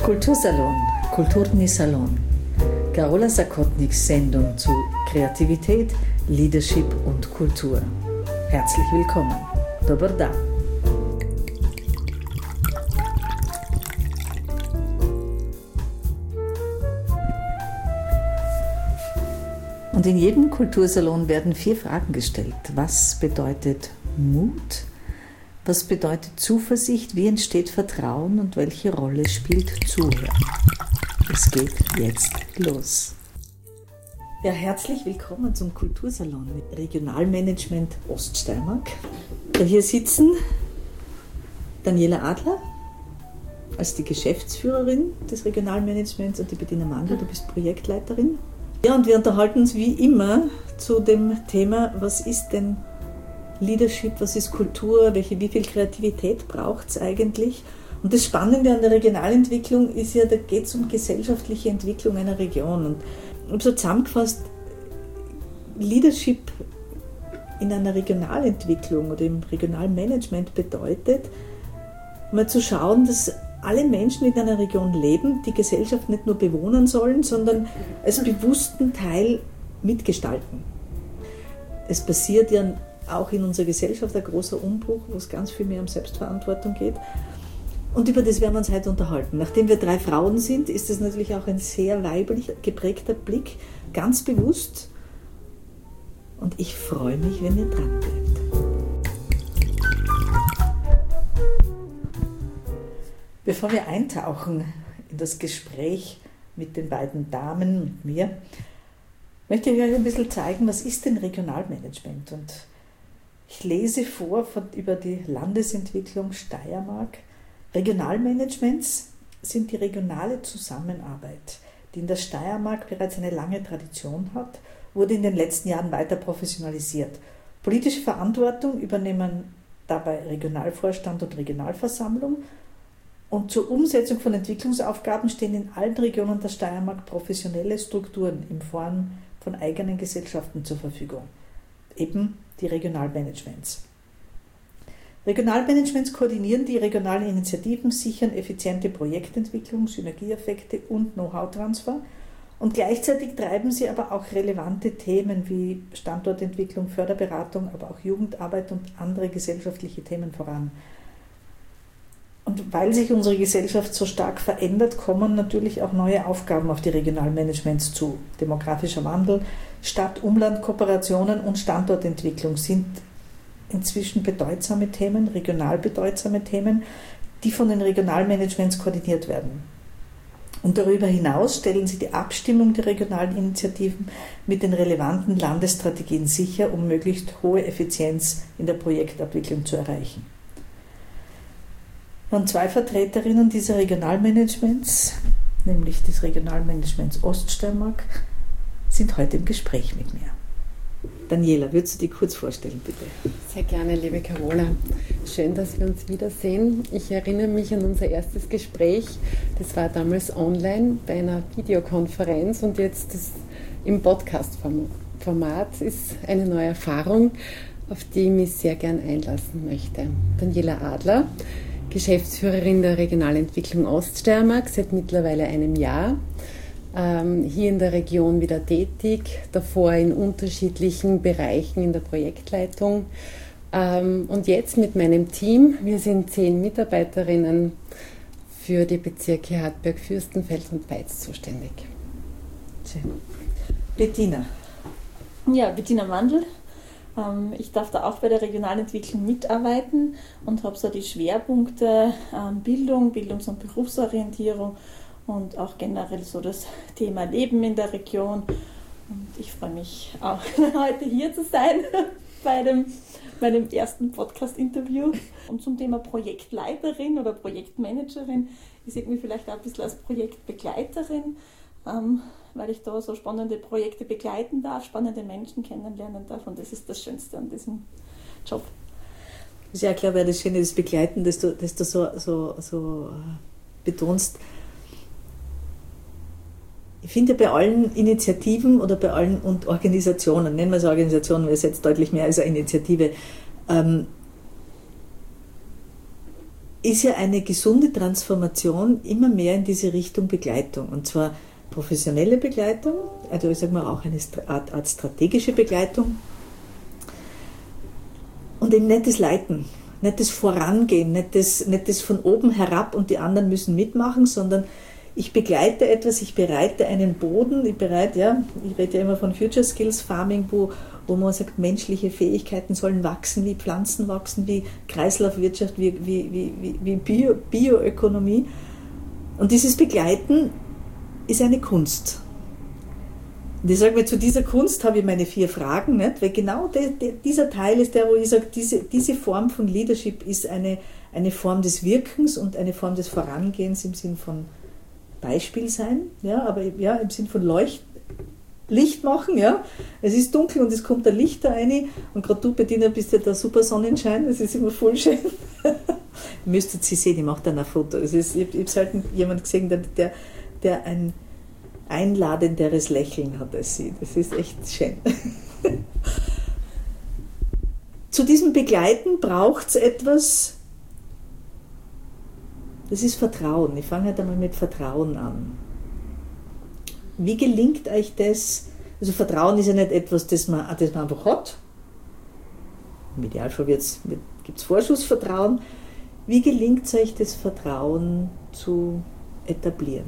Kultursalon, Kulturni Salon. Carola Sakotniks Sendung zu Kreativität, Leadership und Kultur. Herzlich willkommen. Dobar dan. Und in jedem Kultursalon werden 4 Fragen gestellt. Was bedeutet Mut? Was bedeutet Zuversicht? Wie entsteht Vertrauen? Und welche Rolle spielt Zuhören? Es geht jetzt los. Ja, herzlich willkommen zum Kultursalon mit Regionalmanagement Oststeiermark. Hier sitzen Daniela Adler als die Geschäftsführerin des Regionalmanagements und die Bettina Mandl, du bist Projektleiterin. Ja, und wir unterhalten uns wie immer zu dem Thema, was ist denn Leadership, was ist Kultur, wie viel Kreativität braucht es eigentlich? Und das Spannende an der Regionalentwicklung ist ja, da geht es um gesellschaftliche Entwicklung einer Region. Und ich habe so zusammengefasst, Leadership in einer Regionalentwicklung oder im Regionalmanagement bedeutet, mal zu schauen, dass alle Menschen, die in einer Region leben, die Gesellschaft nicht nur bewohnen sollen, sondern als bewussten Teil mitgestalten. Es passiert ja auch in unserer Gesellschaft ein großer Umbruch, wo es ganz viel mehr um Selbstverantwortung geht. Und über das werden wir uns heute unterhalten. Nachdem wir 3 Frauen sind, ist das natürlich auch ein sehr weiblich geprägter Blick, ganz bewusst. Und ich freue mich, wenn ihr dran bleibt. Bevor wir eintauchen in das Gespräch mit den beiden Damen und mir, möchte ich euch ein bisschen zeigen, was ist denn Regionalmanagement? Und ich lese vor über die Landesentwicklung Steiermark. Regionalmanagements sind die regionale Zusammenarbeit, die in der Steiermark bereits eine lange Tradition hat, wurde in den letzten Jahren weiter professionalisiert. Politische Verantwortung übernehmen dabei Regionalvorstand und Regionalversammlung. Und zur Umsetzung von Entwicklungsaufgaben stehen in allen Regionen der Steiermark professionelle Strukturen in Form von eigenen Gesellschaften zur Verfügung. Eben die Regionalmanagements. Regionalmanagements koordinieren die regionalen Initiativen, sichern effiziente Projektentwicklung, Synergieeffekte und Know-how-Transfer und gleichzeitig treiben sie aber auch relevante Themen wie Standortentwicklung, Förderberatung, aber auch Jugendarbeit und andere gesellschaftliche Themen voran. Und weil sich unsere Gesellschaft so stark verändert, kommen natürlich auch neue Aufgaben auf die Regionalmanagements zu. Demografischer Wandel, Stadt-Umland-Kooperationen und Standortentwicklung sind inzwischen bedeutsame Themen, regional bedeutsame Themen, die von den Regionalmanagements koordiniert werden. Und darüber hinaus stellen sie die Abstimmung der regionalen Initiativen mit den relevanten Landesstrategien sicher, um möglichst hohe Effizienz in der Projektabwicklung zu erreichen. Und 2 Vertreterinnen dieser Regionalmanagements, nämlich des Regionalmanagements Oststeiermark, sind heute im Gespräch mit mir. Daniela, würdest du dich kurz vorstellen, bitte? Sehr gerne, liebe Carola. Schön, dass wir uns wiedersehen. Ich erinnere mich an unser erstes Gespräch. Das war damals online bei einer Videokonferenz und jetzt im Podcast-Format ist eine neue Erfahrung, auf die ich mich sehr gern einlassen möchte. Daniela Adler, Geschäftsführerin der Regionalentwicklung Oststeiermark seit mittlerweile einem Jahr, hier in der Region wieder tätig, davor in unterschiedlichen Bereichen in der Projektleitung und jetzt mit meinem Team, wir sind 10 Mitarbeiterinnen für die Bezirke Hartberg, Fürstenfeld und Peitz zuständig. Schön. Bettina. Ja, Bettina Mandl. Ich darf da auch bei der Regionalentwicklung mitarbeiten und habe so die Schwerpunkte Bildung, Bildungs- und Berufsorientierung und auch generell so das Thema Leben in der Region. Und ich freue mich auch heute hier zu sein bei meinem ersten Podcast-Interview. Und zum Thema Projektleiterin oder Projektmanagerin, ich sehe mich vielleicht auch ein bisschen als Projektbegleiterin, weil ich da so spannende Projekte begleiten darf, spannende Menschen kennenlernen darf und das ist das Schönste an diesem Job. Das ist ja klar, weil das Schöne ist Begleiten, dass du so betonst. Ich finde bei allen Initiativen oder bei allen Organisationen, nennen wir es Organisationen, weil es jetzt deutlich mehr als eine Initiative, ist ja eine gesunde Transformation immer mehr in diese Richtung Begleitung. Und zwar professionelle Begleitung, also ich sage mal auch eine Art strategische Begleitung. Und eben nicht das Leiten, nicht das Vorangehen, nicht das von oben herab und die anderen müssen mitmachen, sondern ich begleite etwas, ich bereite einen Boden, ich rede ja immer von Future Skills Farming, wo man sagt, menschliche Fähigkeiten sollen wachsen, wie Pflanzen wachsen, wie Kreislaufwirtschaft, wie Bioökonomie. Und dieses Begleiten ist eine Kunst. Und ich sage mir, zu dieser Kunst habe ich meine 4 Fragen, nicht? Weil genau dieser Teil ist der, wo ich sage, diese Form von Leadership ist eine Form des Wirkens und eine Form des Vorangehens im Sinn von Beispiel sein, ja, aber ja, im Sinn von Licht machen, ja. Es ist dunkel und es kommt ein Licht da rein und gerade du, Bettina, bist ja der super Sonnenschein, das ist immer voll schön. Ihr müsstet sie sehen, ich mache dann ein Foto. Ich habe selten jemanden gesehen, der ein einladenderes Lächeln hat als sie. Das ist echt schön. Zu diesem Begleiten braucht es etwas, das ist Vertrauen. Ich fange halt einmal mit Vertrauen an. Wie gelingt euch das? Also Vertrauen ist ja nicht etwas, das man einfach hat. Im Idealfall gibt es Vorschussvertrauen. Wie gelingt es euch, das Vertrauen zu etablieren?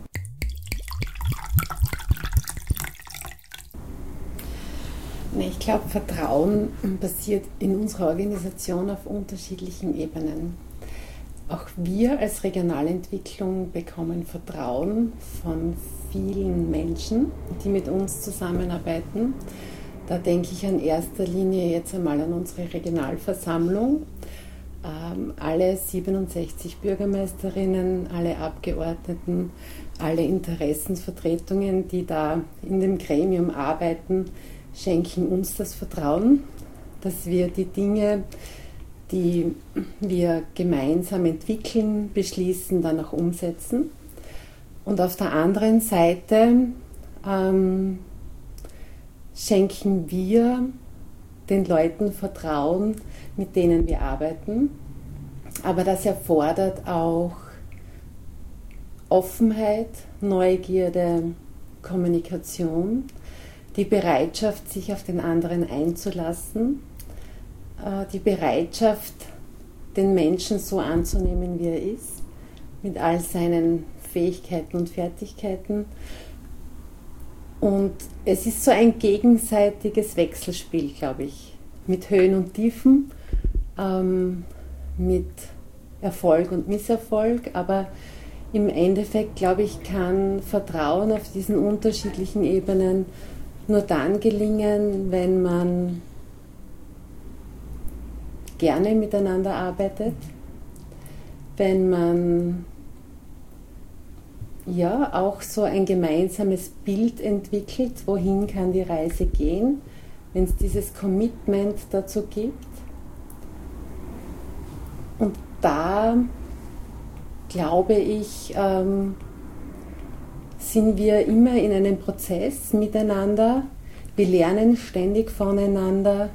Ich glaube, Vertrauen passiert in unserer Organisation auf unterschiedlichen Ebenen. Auch wir als Regionalentwicklung bekommen Vertrauen von vielen Menschen, die mit uns zusammenarbeiten. Da denke ich in erster Linie jetzt einmal an unsere Regionalversammlung. Alle 67 Bürgermeisterinnen, alle Abgeordneten, alle Interessensvertretungen, die da in dem Gremium arbeiten, schenken uns das Vertrauen, dass wir die Dinge, die wir gemeinsam entwickeln, beschließen, dann auch umsetzen. Und auf der anderen Seite schenken wir den Leuten Vertrauen, mit denen wir arbeiten. Aber das erfordert auch Offenheit, Neugierde, Kommunikation, die Bereitschaft, sich auf den anderen einzulassen, die Bereitschaft, den Menschen so anzunehmen, wie er ist, mit all seinen Fähigkeiten und Fertigkeiten. Und es ist so ein gegenseitiges Wechselspiel, glaube ich, mit Höhen und Tiefen, mit Erfolg und Misserfolg, aber im Endeffekt, glaube ich, kann Vertrauen auf diesen unterschiedlichen Ebenen nur dann gelingen, wenn man gerne miteinander arbeitet, wenn man ja auch so ein gemeinsames Bild entwickelt, wohin kann die Reise gehen, wenn es dieses Commitment dazu gibt. Und da glaube ich, sind wir immer in einem Prozess miteinander. Wir lernen ständig voneinander.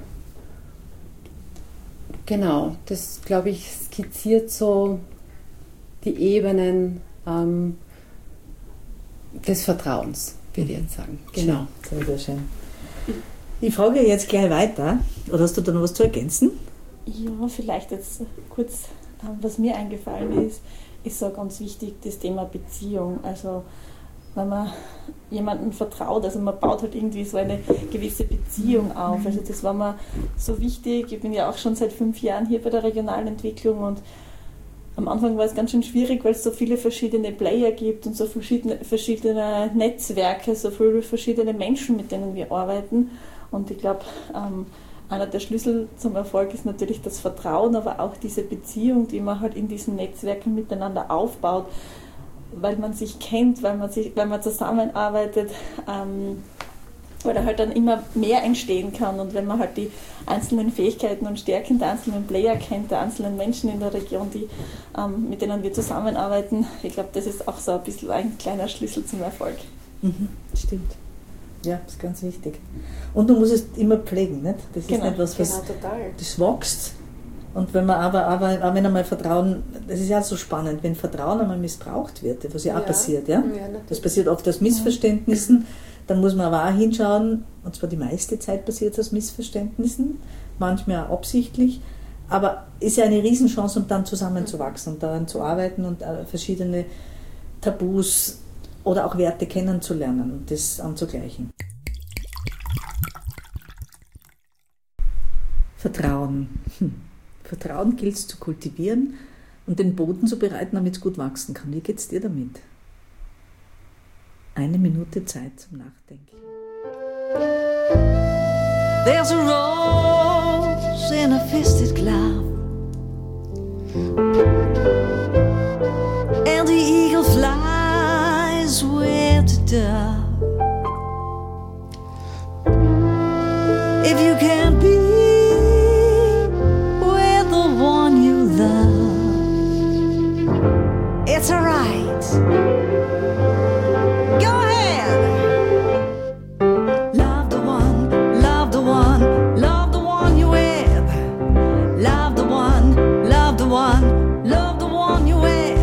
Genau, das, glaube ich, skizziert so die Ebenen des Vertrauens, würde ich jetzt sagen. Genau. Sehr, sehr schön. Ich frage jetzt gleich weiter. Oder hast du da noch was zu ergänzen? Ja, vielleicht jetzt kurz, was mir eingefallen ist so ganz wichtig, das Thema Beziehung. Also wenn man jemandem vertraut, also man baut halt irgendwie so eine gewisse Beziehung auf. Also das war mir so wichtig. Ich bin ja auch schon seit 5 Jahren hier bei der regionalen Entwicklung und am Anfang war es ganz schön schwierig, weil es so viele verschiedene Player gibt und so verschiedene Netzwerke, so viele verschiedene Menschen, mit denen wir arbeiten. Und ich glaube, einer der Schlüssel zum Erfolg ist natürlich das Vertrauen, aber auch diese Beziehung, die man halt in diesen Netzwerken miteinander aufbaut, weil man sich kennt, weil man zusammenarbeitet, weil da halt dann immer mehr entstehen kann. Und wenn man halt die einzelnen Fähigkeiten und Stärken der einzelnen Player kennt, der einzelnen Menschen in der Region, mit denen wir zusammenarbeiten, ich glaube, das ist auch so ein bisschen ein kleiner Schlüssel zum Erfolg. Stimmt. Ja, das ist ganz wichtig. Und du musst es immer pflegen, nicht? Das ist nicht was total. Das wächst Und wenn man aber wenn einmal Vertrauen, das ist ja so spannend, wenn Vertrauen einmal missbraucht wird, was ja auch passiert, ja? Das passiert oft aus Missverständnissen, dann muss man aber auch hinschauen, und zwar die meiste Zeit passiert es aus Missverständnissen, manchmal auch absichtlich, aber ist ja eine Riesenchance, um dann zusammenzuwachsen und daran zu arbeiten und verschiedene Tabus oder auch Werte kennenzulernen und das anzugleichen. Vertrauen. Vertrauen gilt es zu kultivieren und den Boden zu bereiten, damit es gut wachsen kann. Wie geht es dir damit? 1 Minute Zeit zum Nachdenken. There's a rose in a fisted cloud, and the eagle flies where to dove. If you can't be with the one you love, it's alright. Go ahead. Love the one, love the one, love the one you with. Love the one, love the one, love the one you with.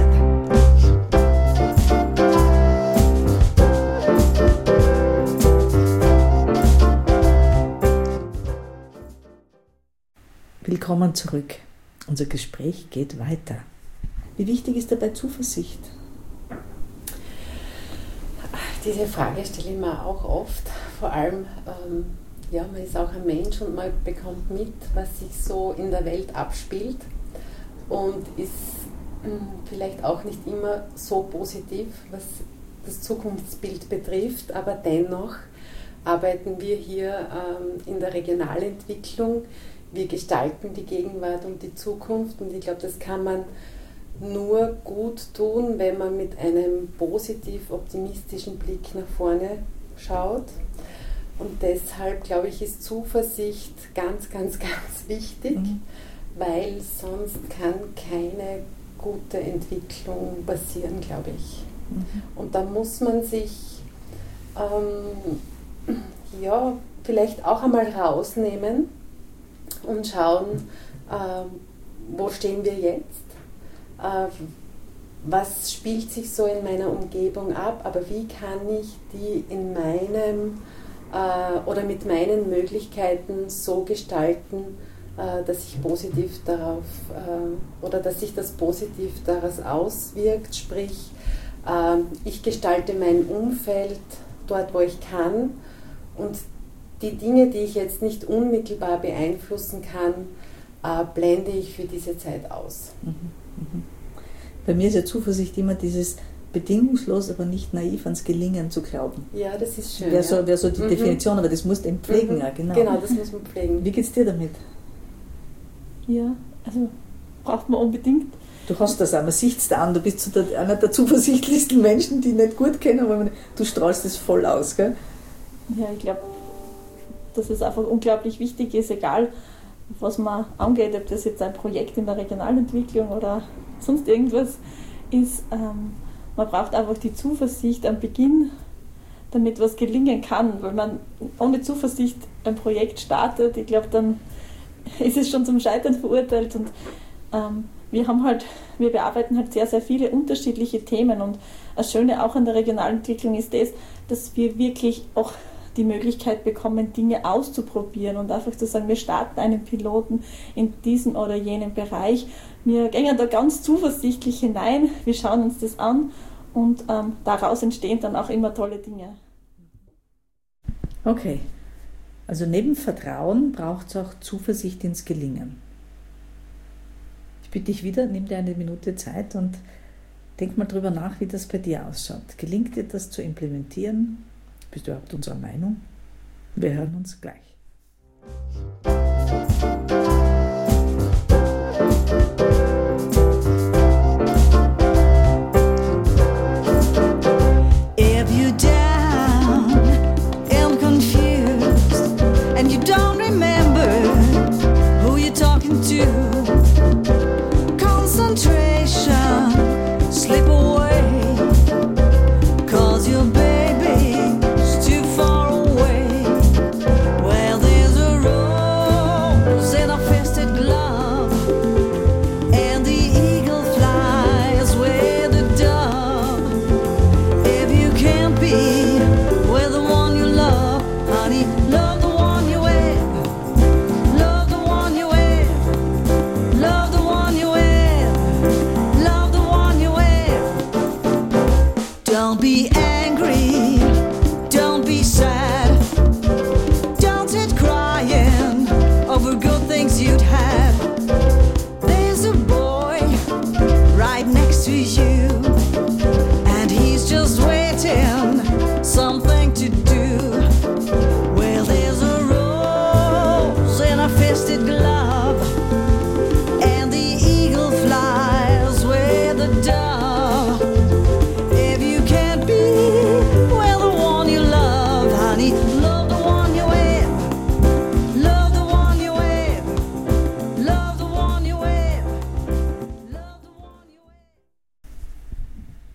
Willkommen zurück. Unser Gespräch geht weiter. Wie wichtig ist dabei Zuversicht? Diese Frage stelle ich mir auch oft. Vor allem, man ist auch ein Mensch und man bekommt mit, was sich so in der Welt abspielt und ist vielleicht auch nicht immer so positiv, was das Zukunftsbild betrifft, aber dennoch arbeiten wir hier in der Regionalentwicklung. Wir gestalten die Gegenwart und die Zukunft und ich glaube, das kann man nur gut tun, wenn man mit einem positiv-optimistischen Blick nach vorne schaut. Und deshalb, glaube ich, ist Zuversicht ganz, ganz, ganz wichtig, weil sonst kann keine gute Entwicklung passieren, glaube ich. Und da muss man sich vielleicht auch einmal rausnehmen und schauen, wo stehen wir jetzt, was spielt sich so in meiner Umgebung ab, aber wie kann ich die in meinem oder mit meinen Möglichkeiten so gestalten, dass ich positiv darauf oder dass sich das positiv daraus auswirkt, sprich ich gestalte mein Umfeld dort, wo ich kann und die Dinge, die ich jetzt nicht unmittelbar beeinflussen kann, blende ich für diese Zeit aus. Bei mir ist ja Zuversicht immer dieses bedingungslos, aber nicht naiv ans Gelingen zu glauben. Ja, das ist schön. Wäre so die Definition, aber das musst du eben pflegen. Ja, genau. Genau, das muss man pflegen. Wie geht es dir damit? Ja, also braucht man unbedingt. Du hast das auch, man sieht es da an, du bist so einer der zuversichtlichsten Menschen, die ich nicht gut kennen, aber du strahlst das voll aus, gell? Ja, ich glaube, dass es einfach unglaublich wichtig ist, egal was man angeht, ob das jetzt ein Projekt in der Regionalentwicklung oder sonst irgendwas ist, man braucht einfach die Zuversicht am Beginn, damit was gelingen kann, weil man ohne Zuversicht ein Projekt startet, ich glaube, dann ist es schon zum Scheitern verurteilt und wir bearbeiten halt sehr, sehr viele unterschiedliche Themen und das Schöne auch an der Regionalentwicklung ist das, dass wir wirklich auch die Möglichkeit bekommen, Dinge auszuprobieren und einfach zu sagen, wir starten einen Piloten in diesem oder jenem Bereich. Wir gehen da ganz zuversichtlich hinein, wir schauen uns das an und daraus entstehen dann auch immer tolle Dinge. Okay, also neben Vertrauen braucht es auch Zuversicht ins Gelingen. Ich bitte dich wieder, nimm dir 1 Minute Zeit und denk mal drüber nach, wie das bei dir ausschaut. Gelingt dir das zu implementieren? Bist du überhaupt unserer Meinung? Wir hören uns gleich. If you're down and confused and you don't remember who you're talking to, concentration slip away, 'cause your baby's too far away. Well,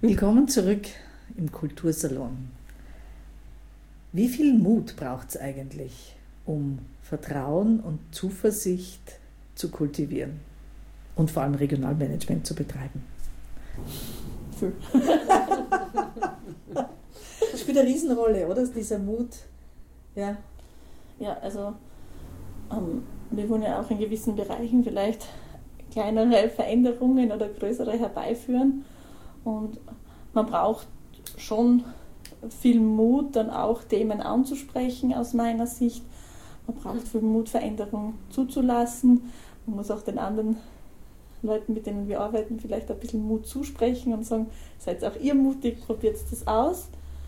Willkommen zurück im Kultursalon. Wie viel Mut braucht es eigentlich, um Vertrauen und Zuversicht zu kultivieren und vor allem Regionalmanagement zu betreiben? Viel. Das spielt eine Riesenrolle, oder? Dieser Mut. Ja. Ja, also wir wollen ja auch in gewissen Bereichen vielleicht kleinere Veränderungen oder größere herbeiführen. Und man braucht schon viel Mut, dann auch Themen anzusprechen aus meiner Sicht. Man braucht viel Mut, Veränderungen zuzulassen. Man muss auch den anderen Leuten, mit denen wir arbeiten, vielleicht ein bisschen Mut zusprechen und sagen, seid auch ihr mutig, probiert das aus.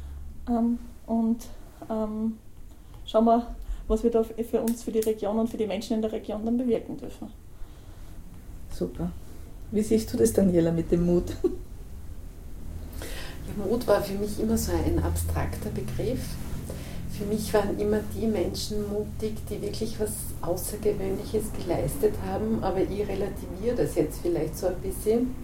Schauen wir, was wir da für uns, für die Region und für die Menschen in der Region dann bewirken dürfen. Super. Wie siehst du das, Daniela, mit dem Mut? Ja, Mut war für mich immer so ein abstrakter Begriff. Für mich waren immer die Menschen mutig, die wirklich was Außergewöhnliches geleistet haben, aber ich relativiere das jetzt vielleicht so ein bisschen.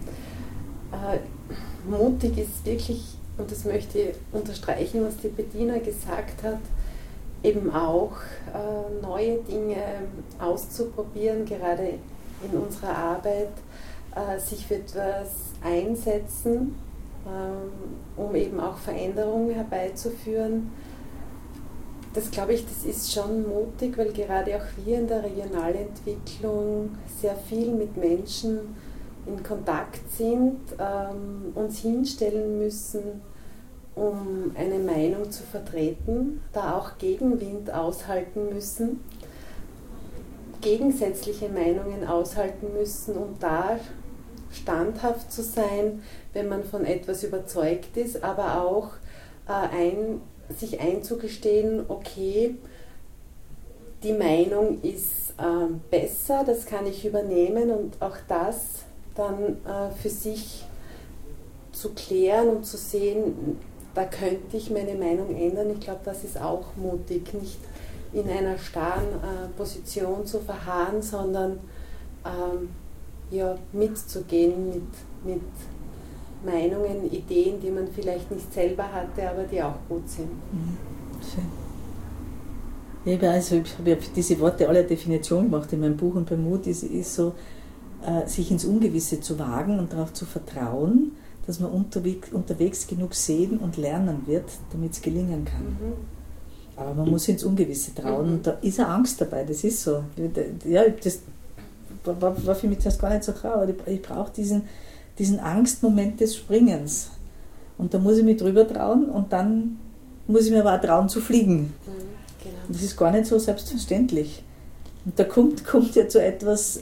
Mutig ist wirklich, und das möchte ich unterstreichen, was die Bettina gesagt hat, eben auch neue Dinge auszuprobieren, gerade in unserer Arbeit, sich für etwas einsetzen, um eben auch Veränderungen herbeizuführen. Das glaube ich, das ist schon mutig, weil gerade auch wir in der Regionalentwicklung sehr viel mit Menschen in Kontakt sind, uns hinstellen müssen, um eine Meinung zu vertreten, da auch Gegenwind aushalten müssen, gegensätzliche Meinungen aushalten müssen, um da standhaft zu sein, wenn man von etwas überzeugt ist, aber auch sich einzugestehen, okay, die Meinung ist besser, das kann ich übernehmen und auch das dann für sich zu klären und zu sehen, da könnte ich meine Meinung ändern. Ich glaube, das ist auch mutig, nicht in einer starren Position zu verharren, sondern mitzugehen mit Meinungen, Ideen, die man vielleicht nicht selber hatte, aber die auch gut sind. Schön. Ja, ich habe ja für diese Worte alle eine Definition gemacht in meinem Buch, und beim Mut ist so, sich ins Ungewisse zu wagen und darauf zu vertrauen, dass man unterwegs genug sehen und lernen wird, damit es gelingen kann. Mhm. Aber man muss ins Ungewisse trauen, und da ist eine Angst dabei, das ist so. Ja, das war für mich das gar nicht so klar, aber ich brauche diesen Angstmoment des Springens. Und da muss ich mich drüber trauen, und dann muss ich mir aber auch trauen zu fliegen. Genau. Und das ist gar nicht so selbstverständlich. Und da kommt ja zu etwas,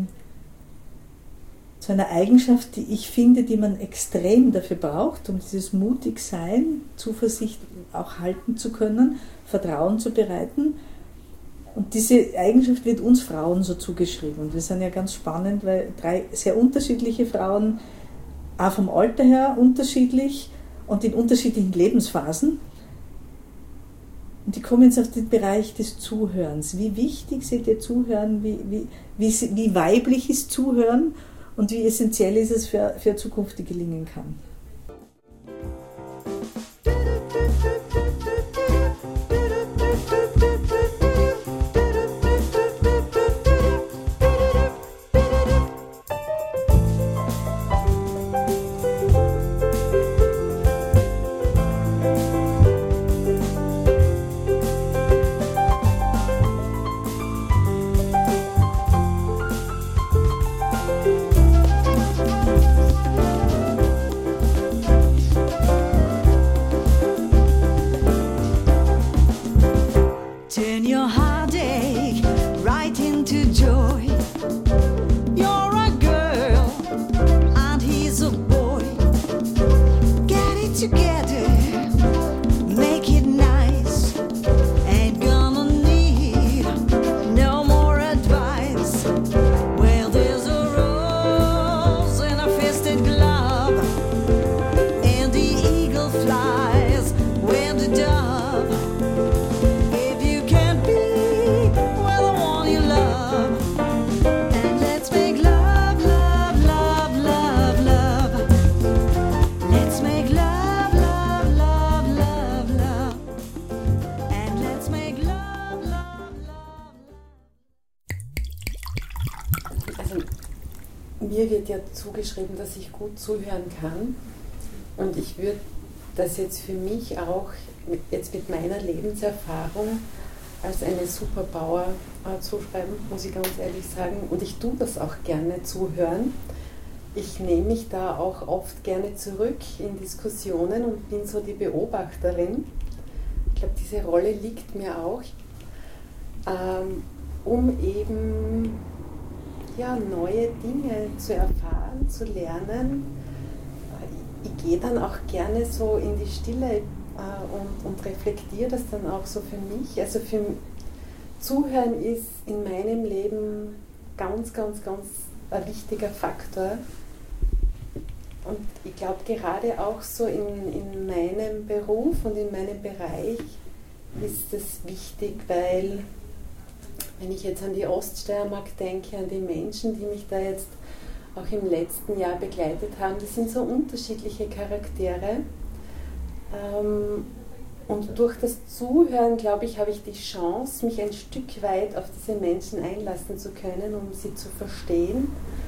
zu einer Eigenschaft, die ich finde, die man extrem dafür braucht, um dieses mutig sein, Zuversicht auch halten zu können, Vertrauen zu bereiten. Und diese Eigenschaft wird uns Frauen so zugeschrieben. Und wir sind ja ganz spannend, weil 3 sehr unterschiedliche Frauen, auch vom Alter her unterschiedlich und in unterschiedlichen Lebensphasen. Und die kommen jetzt auf den Bereich des Zuhörens. Wie wichtig seht ihr Zuhören? Wie weiblich ist Zuhören? Und wie essentiell ist es für eine Zukunft, die gelingen kann? Mir wird ja zugeschrieben, dass ich gut zuhören kann. Und ich würde das jetzt für mich auch, jetzt mit meiner Lebenserfahrung, als eine Superpower zuschreiben, muss ich ganz ehrlich sagen. Und ich tue das auch gerne, zuhören. Ich nehme mich da auch oft gerne zurück in Diskussionen und bin so die Beobachterin. Ich glaube, diese Rolle liegt mir auch, um eben neue Dinge zu erfahren, zu lernen. Ich gehe dann auch gerne so in die Stille und reflektiere das dann auch so für mich. Also Zuhören ist in meinem Leben ganz, ganz, ganz ein wichtiger Faktor. Und ich glaube, gerade auch so in meinem Beruf und in meinem Bereich ist es wichtig, weil, wenn ich jetzt an die Oststeiermark denke, an die Menschen, die mich da jetzt auch im letzten Jahr begleitet haben, das sind so unterschiedliche Charaktere. Und durch das Zuhören, glaube ich, habe ich die Chance, mich ein Stück weit auf diese Menschen einlassen zu können, um sie zu verstehen.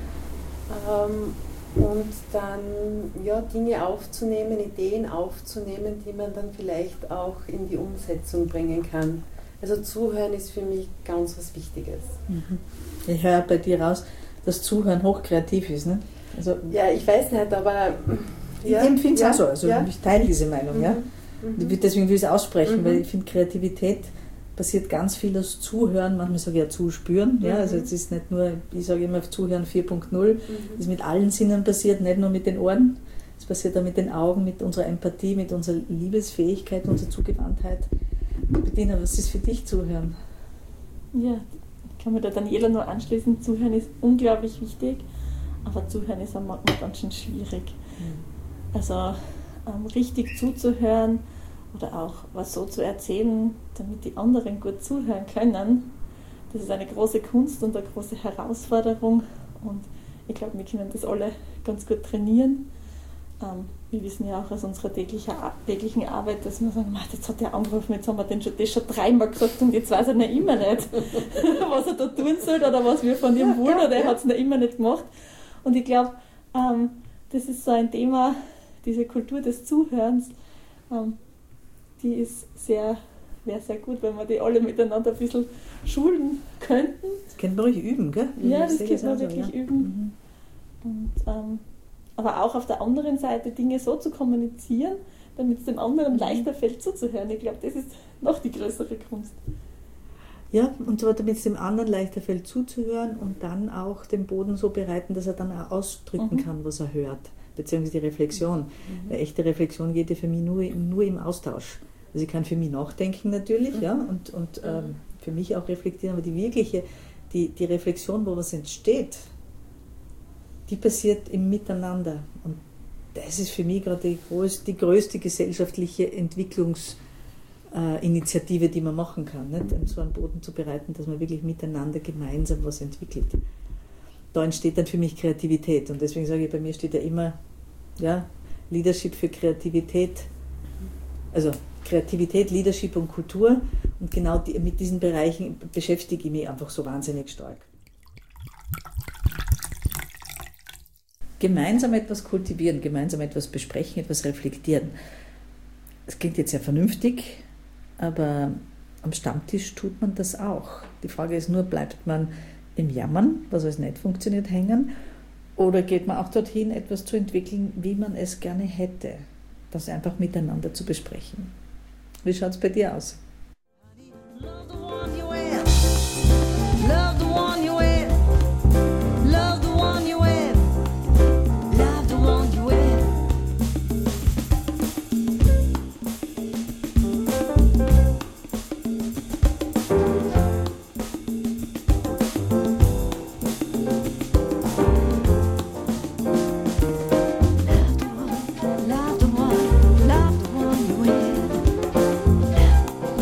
Und dann Dinge aufzunehmen, Ideen aufzunehmen, die man dann vielleicht auch in die Umsetzung bringen kann. Also Zuhören ist für mich ganz was Wichtiges. Ich höre bei dir raus, dass Zuhören hochkreativ ist, ne? Also, ja, ich weiß nicht, aber... ich empfinde es auch so, also ich teile diese Meinung. Ja? Deswegen will ich es aussprechen, weil ich finde, Kreativität passiert ganz viel aus Zuhören, manchmal sage ich ja Zuspüren. Ja? Also es ist nicht nur, ich sage immer Zuhören 4.0, das mit allen Sinnen passiert, nicht nur mit den Ohren. Es passiert auch mit den Augen, mit unserer Empathie, mit unserer Liebesfähigkeit, unserer Zugewandtheit. Bettina, was ist für dich Zuhören? Ja, ich kann mir da Daniela nur anschließen. Zuhören ist unglaublich wichtig, aber Zuhören ist auch manchmal ganz schön schwierig. Also richtig zuzuhören oder auch was so zu erzählen, damit die anderen gut zuhören können, das ist eine große Kunst und eine große Herausforderung. Und ich glaube, wir können das alle ganz gut trainieren. Wir wissen ja auch aus unserer täglichen Arbeit, dass wir sagen, jetzt hat er angerufen, jetzt haben wir das schon 3-mal gesagt und jetzt weiß er noch immer nicht, was er da tun soll oder was wir von ihm wollen, oder er hat es noch immer nicht gemacht. Und ich glaube, das ist so ein Thema, diese Kultur des Zuhörens, die ist wäre sehr gut, wenn wir die alle miteinander ein bisschen schulen könnten. Das könnte man ruhig üben, gell? Ja, das könnte man wirklich üben. Und, aber auch auf der anderen Seite Dinge so zu kommunizieren, damit es dem anderen leichter fällt zuzuhören. Ich glaube, das ist noch die größere Kunst. Ja, und zwar damit es dem anderen leichter fällt zuzuhören und dann auch den Boden so bereiten, dass er dann auch ausdrücken kann, was er hört, beziehungsweise die Reflexion. Eine echte Reflexion geht ja für mich nur im Austausch. Also ich kann für mich nachdenken natürlich, ja, und für mich auch reflektieren, aber die wirkliche, die Reflexion, wo was entsteht, die passiert im Miteinander. Und das ist für mich gerade die größte gesellschaftliche Entwicklungsinitiative, die man machen kann, nicht? So einen Boden zu bereiten, dass man wirklich miteinander gemeinsam was entwickelt. Da entsteht dann für mich Kreativität. Und deswegen sage ich, bei mir steht ja immer Leadership für Kreativität, also Kreativität, Leadership und Kultur. Und genau mit diesen Bereichen beschäftige ich mich einfach so wahnsinnig stark. Gemeinsam etwas kultivieren, gemeinsam etwas besprechen, etwas reflektieren. Das klingt jetzt sehr vernünftig, aber am Stammtisch tut man das auch. Die Frage ist nur, bleibt man im Jammern, was alles nicht funktioniert, hängen, oder geht man auch dorthin, etwas zu entwickeln, wie man es gerne hätte, das einfach miteinander zu besprechen. Wie schaut es bei dir aus? Love the one you with. Love the one you with. Love the one you with. Love the one you with. Love the one you with.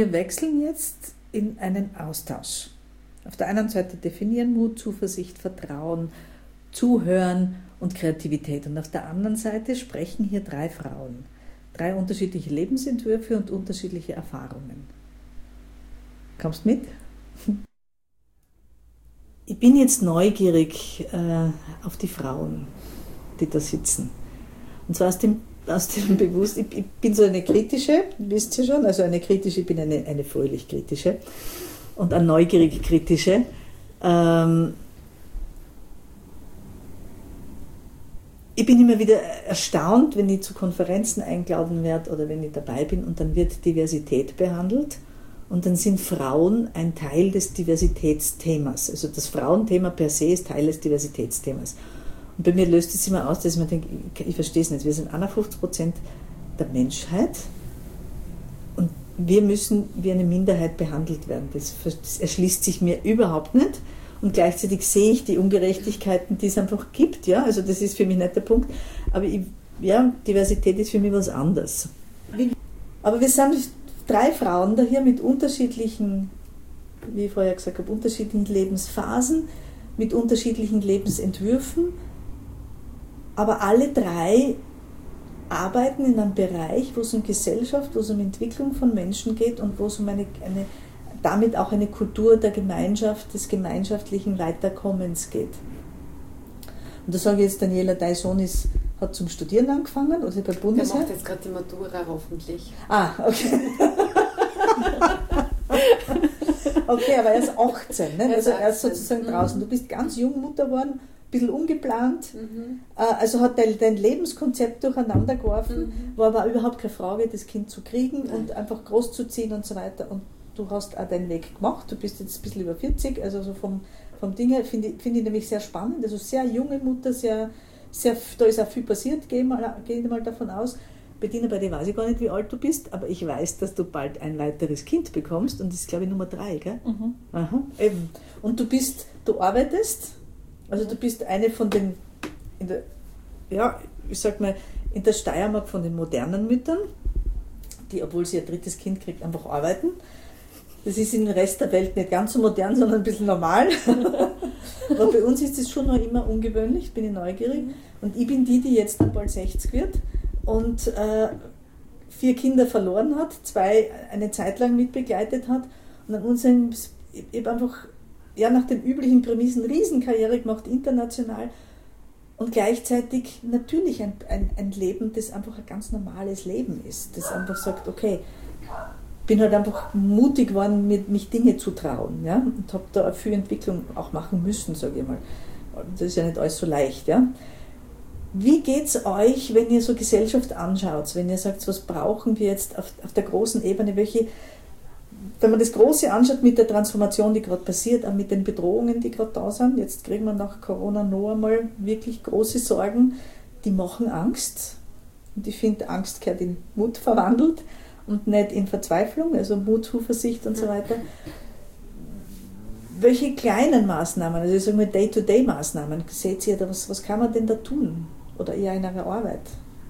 wir wechseln jetzt in einen Austausch. Auf der einen Seite definieren Mut, Zuversicht, Vertrauen, Zuhören und Kreativität. Und auf der anderen Seite sprechen hier 3 Frauen. 3 unterschiedliche Lebensentwürfe und unterschiedliche Erfahrungen. Kommst mit? Ich bin jetzt neugierig auf die Frauen, die da sitzen. Und zwar aus dem Bewusstsein, ich bin so eine kritische, wisst ihr schon, also eine kritische, ich bin eine fröhlich kritische und eine neugierig kritische. Ich bin immer wieder erstaunt, wenn ich zu Konferenzen eingeladen werde oder wenn ich dabei bin und dann wird Diversität behandelt. Und dann sind Frauen ein Teil des Diversitätsthemas. Also das Frauenthema per se ist Teil des Diversitätsthemas. Und bei mir löst es immer aus, dass ich mir denke, ich verstehe es nicht. Wir sind 51% der Menschheit und wir müssen wie eine Minderheit behandelt werden. Das erschließt sich mir überhaupt nicht. Und gleichzeitig sehe ich die Ungerechtigkeiten, die es einfach gibt. Ja? Also das ist für mich nicht der Punkt. Aber Diversität ist für mich was anderes. Aber wir sind 3 Frauen da hier mit unterschiedlichen, wie ich vorher gesagt habe, unterschiedlichen Lebensphasen, mit unterschiedlichen Lebensentwürfen, aber alle 3 arbeiten in einem Bereich, wo es um Gesellschaft, wo es um Entwicklung von Menschen geht und wo es um damit auch eine Kultur der Gemeinschaft, des gemeinschaftlichen Weiterkommens geht. Und da sage ich jetzt, Daniela, dein Sohn hat zum Studieren angefangen, also bei Bundeswehr. Der macht jetzt gerade die Matura hoffentlich. Ah, okay. Okay, aber er ist 18, ne? Also er ist sozusagen draußen. Du bist ganz jung Mutter geworden, ein bisschen ungeplant, also hat dein Lebenskonzept durcheinander geworfen, war aber überhaupt keine Frage, das Kind zu kriegen und einfach großzuziehen und so weiter. Und du hast auch deinen Weg gemacht, du bist jetzt ein bisschen über 40, also so vom Ding her finde ich nämlich sehr spannend, also sehr junge Mutter, da ist auch viel passiert, gehe ich mal davon aus. Bettina, bei dir weiß ich gar nicht, wie alt du bist, aber ich weiß, dass du bald ein weiteres Kind bekommst und das ist, glaube ich, Nummer 3, gell? Aha, eben. Und du arbeitest, also du bist eine von den, in der Steiermark von den modernen Müttern, die, obwohl sie ihr 3. Kind kriegt, einfach arbeiten. Das ist im Rest der Welt nicht ganz so modern, sondern ein bisschen normal. Aber bei uns ist es schon noch immer ungewöhnlich, bin ich neugierig. Und ich bin die jetzt dann bald 60 wird und 4 Kinder verloren hat, 2 eine Zeit lang mitbegleitet hat. Und an ich habe einfach nach den üblichen Prämissen Riesenkarriere gemacht, international. Und gleichzeitig natürlich ein Leben, das einfach ein ganz normales Leben ist. Das einfach sagt, okay, bin halt einfach mutig geworden, mich Dinge zu trauen, ja, und habe da viel Entwicklung auch machen müssen, sage ich mal. Das ist ja nicht alles so leicht, ja. Wie geht's euch, wenn ihr so Gesellschaft anschaut, wenn ihr sagt, was brauchen wir jetzt auf der großen Ebene, wenn man das Große anschaut mit der Transformation, die gerade passiert, auch mit den Bedrohungen, die gerade da sind, jetzt kriegen wir nach Corona noch einmal wirklich große Sorgen, die machen Angst. Und ich finde, Angst gehört in Mut verwandelt und nicht in Verzweiflung, also Mut, Zuversicht und so weiter. Welche kleinen Maßnahmen, also ich sage mal Day-to-Day-Maßnahmen, seht ihr da, was kann man denn da tun? Oder eher in eurer Arbeit?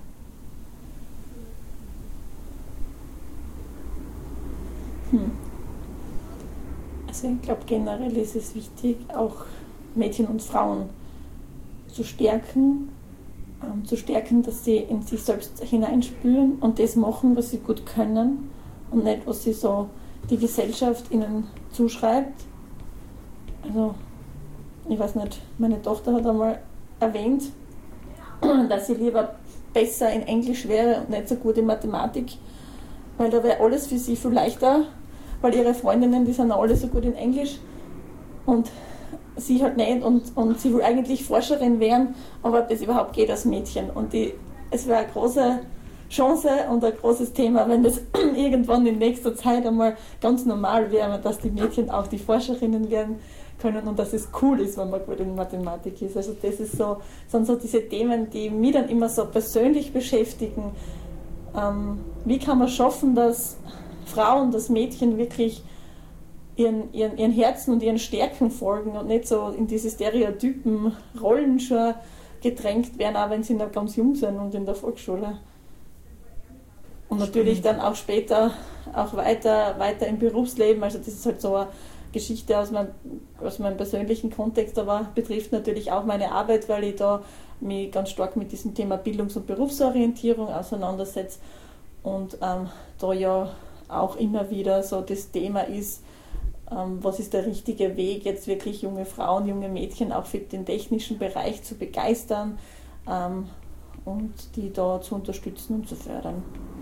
Also ich glaube, generell ist es wichtig, auch Mädchen und Frauen zu stärken, dass sie in sich selbst hineinspüren und das machen, was sie gut können und nicht, was sie so die Gesellschaft ihnen zuschreibt. Also, ich weiß nicht, meine Tochter hat einmal erwähnt, dass sie lieber besser in Englisch wäre und nicht so gut in Mathematik, weil da wäre alles für sie viel leichter, weil ihre Freundinnen, die sind alle so gut in Englisch und sie halt nicht und sie will eigentlich Forscherin werden, aber ob das überhaupt geht als Mädchen. Und es wäre eine große Chance und ein großes Thema, wenn das irgendwann in nächster Zeit einmal ganz normal wäre, dass die Mädchen auch die Forscherinnen werden können und dass es cool ist, wenn man gut in Mathematik ist. Also das sind so diese Themen, die mich dann immer so persönlich beschäftigen. Wie kann man schaffen, dass Frauen, dass Mädchen wirklich ihren Herzen und ihren Stärken folgen und nicht so in diese stereotypen Rollen schon gedrängt werden, auch wenn sie noch ganz jung sind und in der Volksschule. Und natürlich dann auch später auch weiter im Berufsleben. Also das ist halt so eine Geschichte aus meinem persönlichen Kontext, aber betrifft natürlich auch meine Arbeit, weil ich da mich ganz stark mit diesem Thema Bildungs- und Berufsorientierung auseinandersetze und da ja auch immer wieder so das Thema ist, was ist der richtige Weg, jetzt wirklich junge Frauen, junge Mädchen auch für den technischen Bereich zu begeistern und die da zu unterstützen und zu fördern.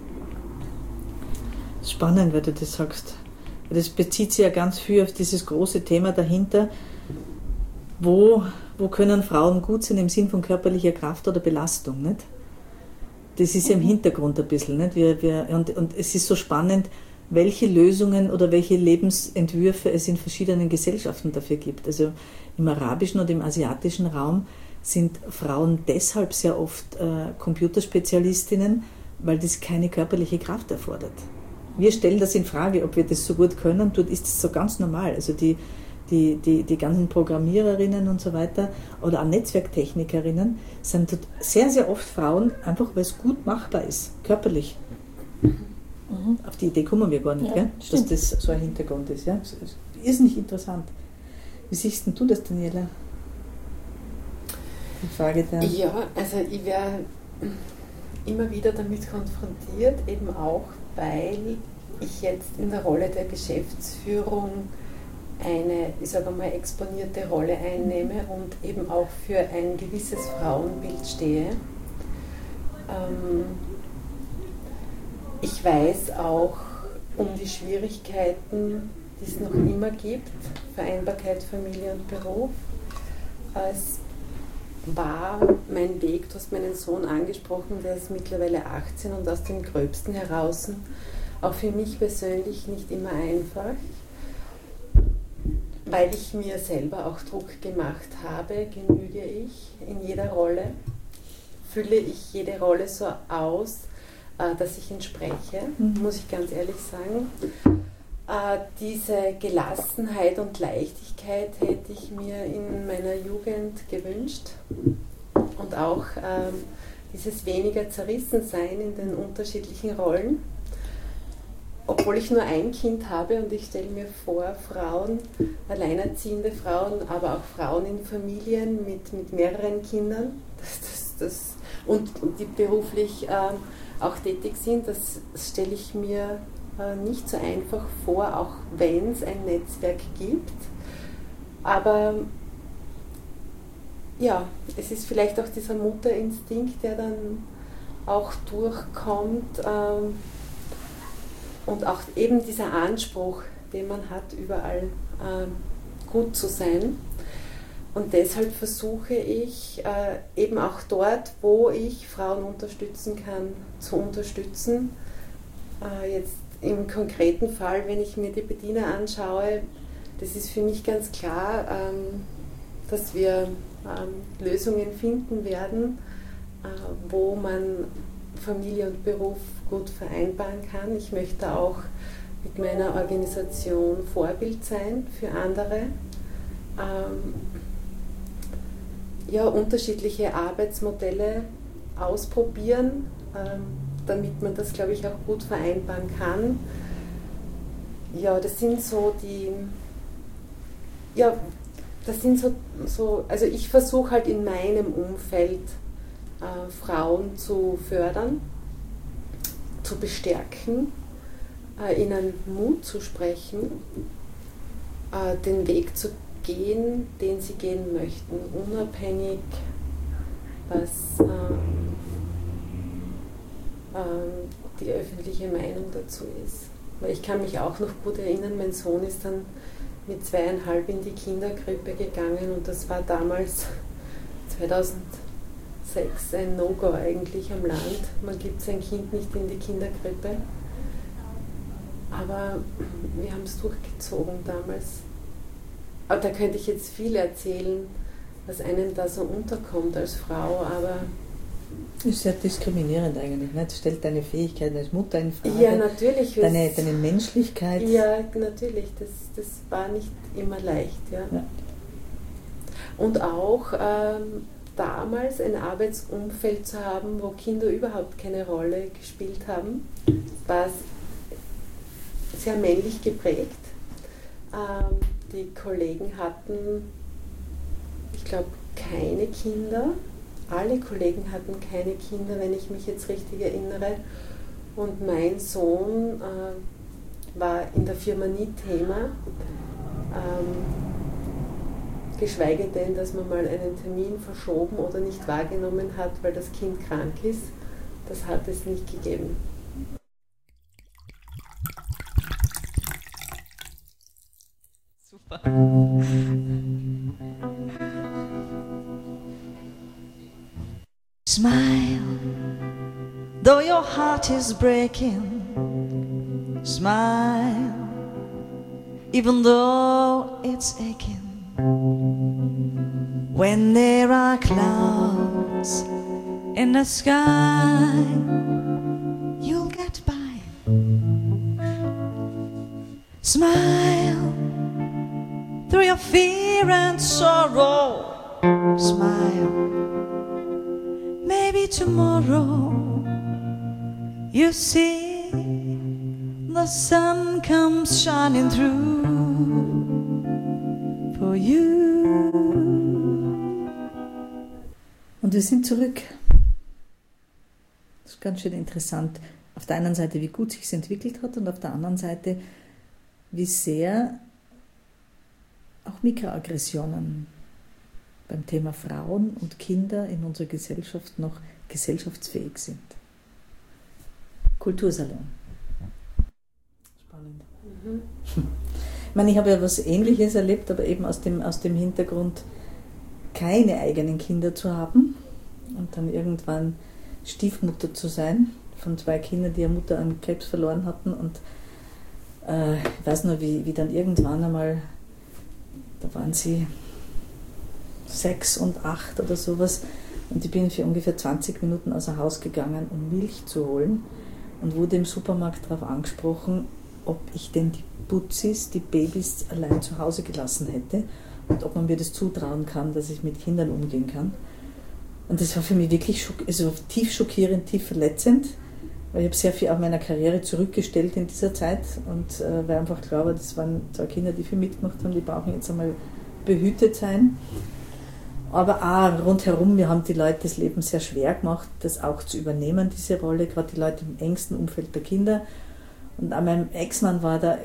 Spannend, weil du das sagst. Das bezieht sich ja ganz viel auf dieses große Thema dahinter, wo können Frauen gut sein im Sinn von körperlicher Kraft oder Belastung, nicht? Das ist ja im Hintergrund ein bisschen, nicht? Und es ist so spannend, welche Lösungen oder welche Lebensentwürfe es in verschiedenen Gesellschaften dafür gibt. Also im arabischen oder im asiatischen Raum sind Frauen deshalb sehr oft Computerspezialistinnen, weil das keine körperliche Kraft erfordert. Wir stellen das in Frage, ob wir das so gut können. Dort ist es so ganz normal. Also die ganzen Programmiererinnen und so weiter oder auch Netzwerktechnikerinnen sind dort sehr, sehr oft Frauen, einfach weil es gut machbar ist, körperlich. Auf die Idee kommen wir gar nicht, Ja, gell? Dass das so ein Hintergrund ist. Ja? Das ist nicht interessant. Wie siehst denn du das, Daniela? Die Frage der... Ja, also ich werde immer wieder damit konfrontiert, eben auch, weil ich jetzt in der Rolle der Geschäftsführung eine, ich sage mal, exponierte Rolle einnehme und eben auch für ein gewisses Frauenbild stehe. Ich weiß auch um die Schwierigkeiten, die es noch immer gibt, Vereinbarkeit Familie und Beruf. Es war mein Weg, du hast meinen Sohn angesprochen, der ist mittlerweile 18 und aus dem Gröbsten heraus, auch für mich persönlich nicht immer einfach, weil ich mir selber auch Druck gemacht habe, genüge ich in jeder Rolle, fülle ich jede Rolle so aus, dass ich entspreche, muss ich ganz ehrlich sagen. Diese Gelassenheit und Leichtigkeit hätte ich mir in meiner Jugend gewünscht und auch dieses weniger Zerrissensein in den unterschiedlichen Rollen. Obwohl ich nur ein Kind habe und ich stelle mir vor, Frauen, alleinerziehende Frauen, aber auch Frauen in Familien mit mehreren Kindern und die beruflich auch tätig sind, das stelle ich mir nicht so einfach vor, auch wenn es ein Netzwerk gibt. Aber ja, es ist vielleicht auch dieser Mutterinstinkt, der dann auch durchkommt und auch eben dieser Anspruch, den man hat, überall gut zu sein. Und deshalb versuche ich eben auch dort, wo ich Frauen unterstützen kann, zu unterstützen. Jetzt im konkreten Fall, wenn ich mir die Bediener anschaue, das ist für mich ganz klar, dass wir Lösungen finden werden, wo man Familie und Beruf gut vereinbaren kann. Ich möchte auch mit meiner Organisation Vorbild sein für andere. Unterschiedliche Arbeitsmodelle ausprobieren, damit man das, glaube ich, auch gut vereinbaren kann. Ja, das sind so also ich versuche halt in meinem Umfeld Frauen zu fördern, zu bestärken, ihnen Mut zu sprechen, den Weg zu gehen, den sie gehen möchten, unabhängig, was die öffentliche Meinung dazu ist. Weil ich kann mich auch noch gut erinnern, mein Sohn ist dann mit 2,5 in die Kinderkrippe gegangen und das war damals 2006 ein No-Go eigentlich am Land. Man gibt sein Kind nicht in die Kinderkrippe. Aber wir haben es durchgezogen damals. Aber da könnte ich jetzt viel erzählen, was einem da so unterkommt als Frau, aber... Das ist sehr diskriminierend eigentlich, nicht? Das stellt deine Fähigkeiten als Mutter in Frage. Ja, natürlich. Deine Menschlichkeit. Ja, natürlich. Das war nicht immer leicht. Ja. Ja. Und auch, damals ein Arbeitsumfeld zu haben, wo Kinder überhaupt keine Rolle gespielt haben, war es sehr männlich geprägt. Die Kollegen hatten, ich glaube, keine Kinder. Alle Kollegen hatten keine Kinder, wenn ich mich jetzt richtig erinnere. Und mein Sohn war in der Firma nie Thema. Geschweige denn, dass man mal einen Termin verschoben oder nicht wahrgenommen hat, weil das Kind krank ist. Das hat es nicht gegeben. Super. Smile, though your heart is breaking. Smile, even though it's aching. When there are clouds in the sky, you'll get by. Smile through your fear and sorrow. Smile, maybe tomorrow you see the sun comes shining through for you. Und wir sind zurück. Das ist ganz schön interessant. Auf der einen Seite, wie gut sich es entwickelt hat und auf der anderen Seite, wie sehr auch Mikroaggressionen beim Thema Frauen und Kinder in unserer Gesellschaft noch gesellschaftsfähig sind. Kultursalon. Spannend. Ich meine, ich habe ja was Ähnliches erlebt, aber eben aus dem Hintergrund, keine eigenen Kinder zu haben und dann irgendwann Stiefmutter zu sein von 2 Kindern, die ihre Mutter an Krebs verloren hatten. Und ich weiß nur, wie dann irgendwann einmal, da waren sie 6 und 8 oder sowas, und ich bin für ungefähr 20 Minuten außer Haus gegangen, um Milch zu holen, und wurde im Supermarkt darauf angesprochen, ob ich denn die Putzis, die Babys allein zu Hause gelassen hätte und ob man mir das zutrauen kann, dass ich mit Kindern umgehen kann. Und das war für mich wirklich tief schockierend, tief verletzend, weil ich habe sehr viel auf meiner Karriere zurückgestellt in dieser Zeit und weil einfach klar war, das waren 2 Kinder, die viel mitgemacht haben, die brauchen jetzt einmal behütet sein. Aber auch rundherum, mir haben die Leute das Leben sehr schwer gemacht, das auch zu übernehmen, diese Rolle, gerade die Leute im engsten Umfeld der Kinder. Und auch mein Ex-Mann war da,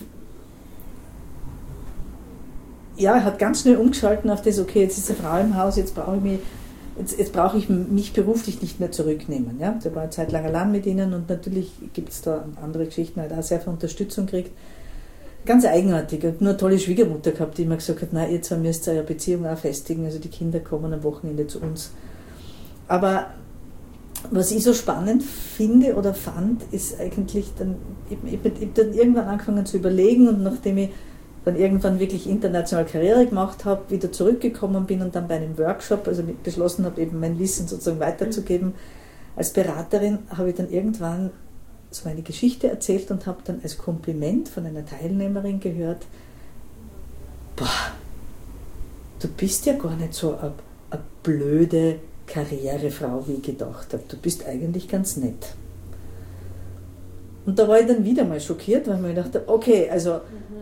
er hat ganz schnell umgeschalten auf das, okay, jetzt ist eine Frau im Haus, jetzt brauche ich mich beruflich nicht mehr zurücknehmen. Ja? Der war eine Zeit lang allein mit ihnen und natürlich gibt es da andere Geschichten, halt auch sehr viel Unterstützung gekriegt. Ganz eigenartig und nur eine tolle Schwiegermutter gehabt, die immer gesagt hat, nein, ihr zwei müsst eure Beziehung auch festigen, also die Kinder kommen am Wochenende zu uns. Aber was ich so spannend finde oder fand, ist eigentlich dann, ich habe dann irgendwann angefangen zu überlegen, und nachdem ich dann irgendwann wirklich international Karriere gemacht habe, wieder zurückgekommen bin und dann bei einem Workshop, also beschlossen habe, eben mein Wissen sozusagen weiterzugeben, als Beraterin, habe ich dann irgendwann so eine Geschichte erzählt und habe dann als Kompliment von einer Teilnehmerin gehört, boah, du bist ja gar nicht so eine blöde Karrierefrau, wie ich gedacht habe. Du bist eigentlich ganz nett. Und da war ich dann wieder mal schockiert, weil ich mir gedacht habe, okay, also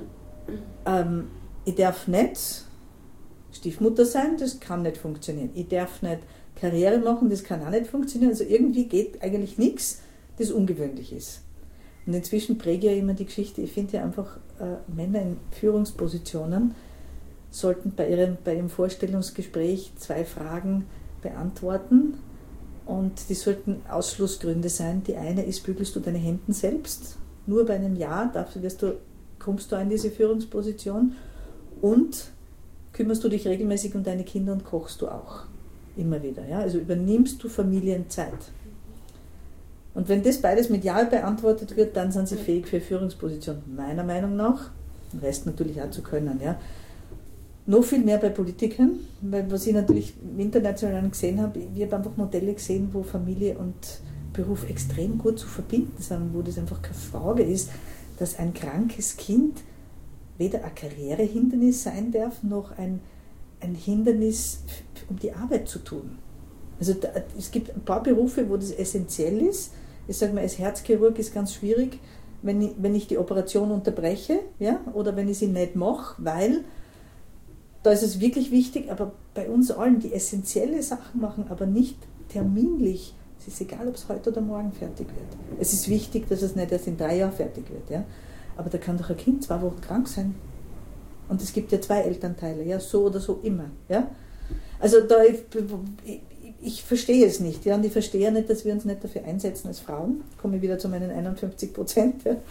ich darf nicht Stiefmutter sein, das kann nicht funktionieren. Ich darf nicht Karriere machen, das kann auch nicht funktionieren. Also irgendwie geht eigentlich nichts, das ungewöhnlich ist. Und inzwischen präge ich immer die Geschichte, ich finde ja einfach, Männer in Führungspositionen sollten bei ihrem Vorstellungsgespräch 2 Fragen beantworten, und die sollten Ausschlussgründe sein. Die eine ist, bügelst du deine Hemden selbst? Nur bei einem Ja, dafür kommst du in diese Führungsposition, und kümmerst du dich regelmäßig um deine Kinder und kochst du auch immer wieder. Ja? Also übernimmst du Familienzeit. Und wenn das beides mit Ja beantwortet wird, dann sind sie fähig für Führungspositionen, meiner Meinung nach, den Rest natürlich auch zu können. Ja. Noch viel mehr bei Politikern, weil was ich natürlich im Internationalen gesehen habe, ich habe einfach Modelle gesehen, wo Familie und Beruf extrem gut zu verbinden sind, wo das einfach keine Frage ist, dass ein krankes Kind weder ein Karrierehindernis sein darf, noch ein ein Hindernis, um die Arbeit zu tun. Also es gibt ein paar Berufe, wo das essentiell ist. Ich sage mal, als Herzchirurg ist ganz schwierig, wenn ich die Operation unterbreche, ja, oder wenn ich sie nicht mache, weil da ist es wirklich wichtig, aber bei uns allen, die essentielle Sachen machen, aber nicht terminlich. Es ist egal, ob es heute oder morgen fertig wird. Es ist wichtig, dass es nicht erst in 3 Jahren fertig wird. Ja? Aber da kann doch ein Kind 2 Wochen krank sein. Und es gibt ja 2 Elternteile, ja, so oder so immer. Ja? Also da, ich verstehe es nicht. Ja? Und ich verstehe ja nicht, dass wir uns nicht dafür einsetzen als Frauen. Ich komme wieder zu meinen 51%.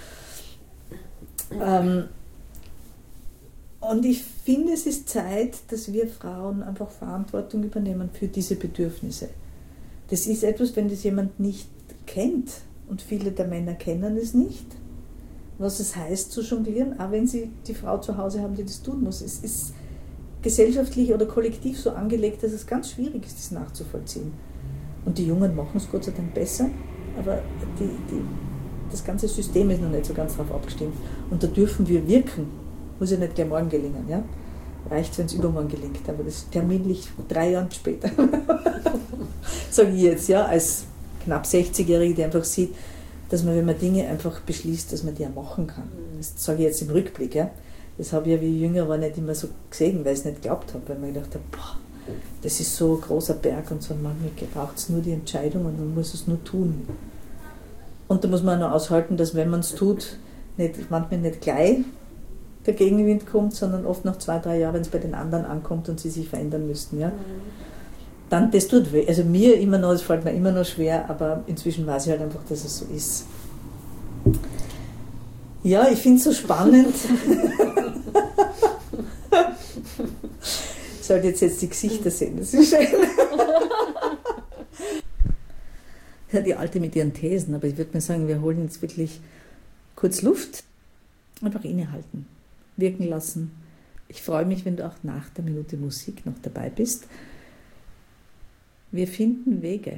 Ja? Und ich finde, es ist Zeit, dass wir Frauen einfach Verantwortung übernehmen für diese Bedürfnisse. Das ist etwas, wenn das jemand nicht kennt, und viele der Männer kennen es nicht, was es heißt zu jonglieren, auch wenn sie die Frau zu Hause haben, die das tun muss. Es ist gesellschaftlich oder kollektiv so angelegt, dass es ganz schwierig ist, das nachzuvollziehen. Und die Jungen machen es Gott sei Dank besser, aber das ganze System ist noch nicht so ganz darauf abgestimmt. Und da dürfen wir wirken. Muss ja nicht gleich morgen gelingen, ja? Reicht, wenn es übermorgen gelingt, aber das terminlich 3 Jahre später. Sage ich jetzt, ja, als knapp 60-Jährige, die einfach sieht, dass man, wenn man Dinge einfach beschließt, dass man die auch machen kann. Das sage ich jetzt im Rückblick, ja. Das habe ich ja, wie ich jünger war, nicht immer so gesehen, weil ich es nicht geglaubt habe, weil man gedacht hat, boah, das ist so ein großer Berg und so, manchmal braucht es nur die Entscheidung und man muss es nur tun. Und da muss man auch noch aushalten, dass wenn man es tut, manchmal nicht gleich der Gegenwind kommt, sondern oft nach 2, 3 Jahren, wenn es bei den anderen ankommt und sie sich verändern müssten. Ja? Dann, das tut weh. Also mir immer noch, es fällt mir immer noch schwer, aber inzwischen weiß ich halt einfach, dass es so ist. Ja, ich finde es so spannend. Ich sollte jetzt die Gesichter sehen, das ist schön. Ja, die Alte mit ihren Thesen, aber ich würde mal sagen, wir holen jetzt wirklich kurz Luft, einfach innehalten. Wirken lassen. Ich freue mich, wenn du auch nach der Minute Musik noch dabei bist. Wir finden Wege.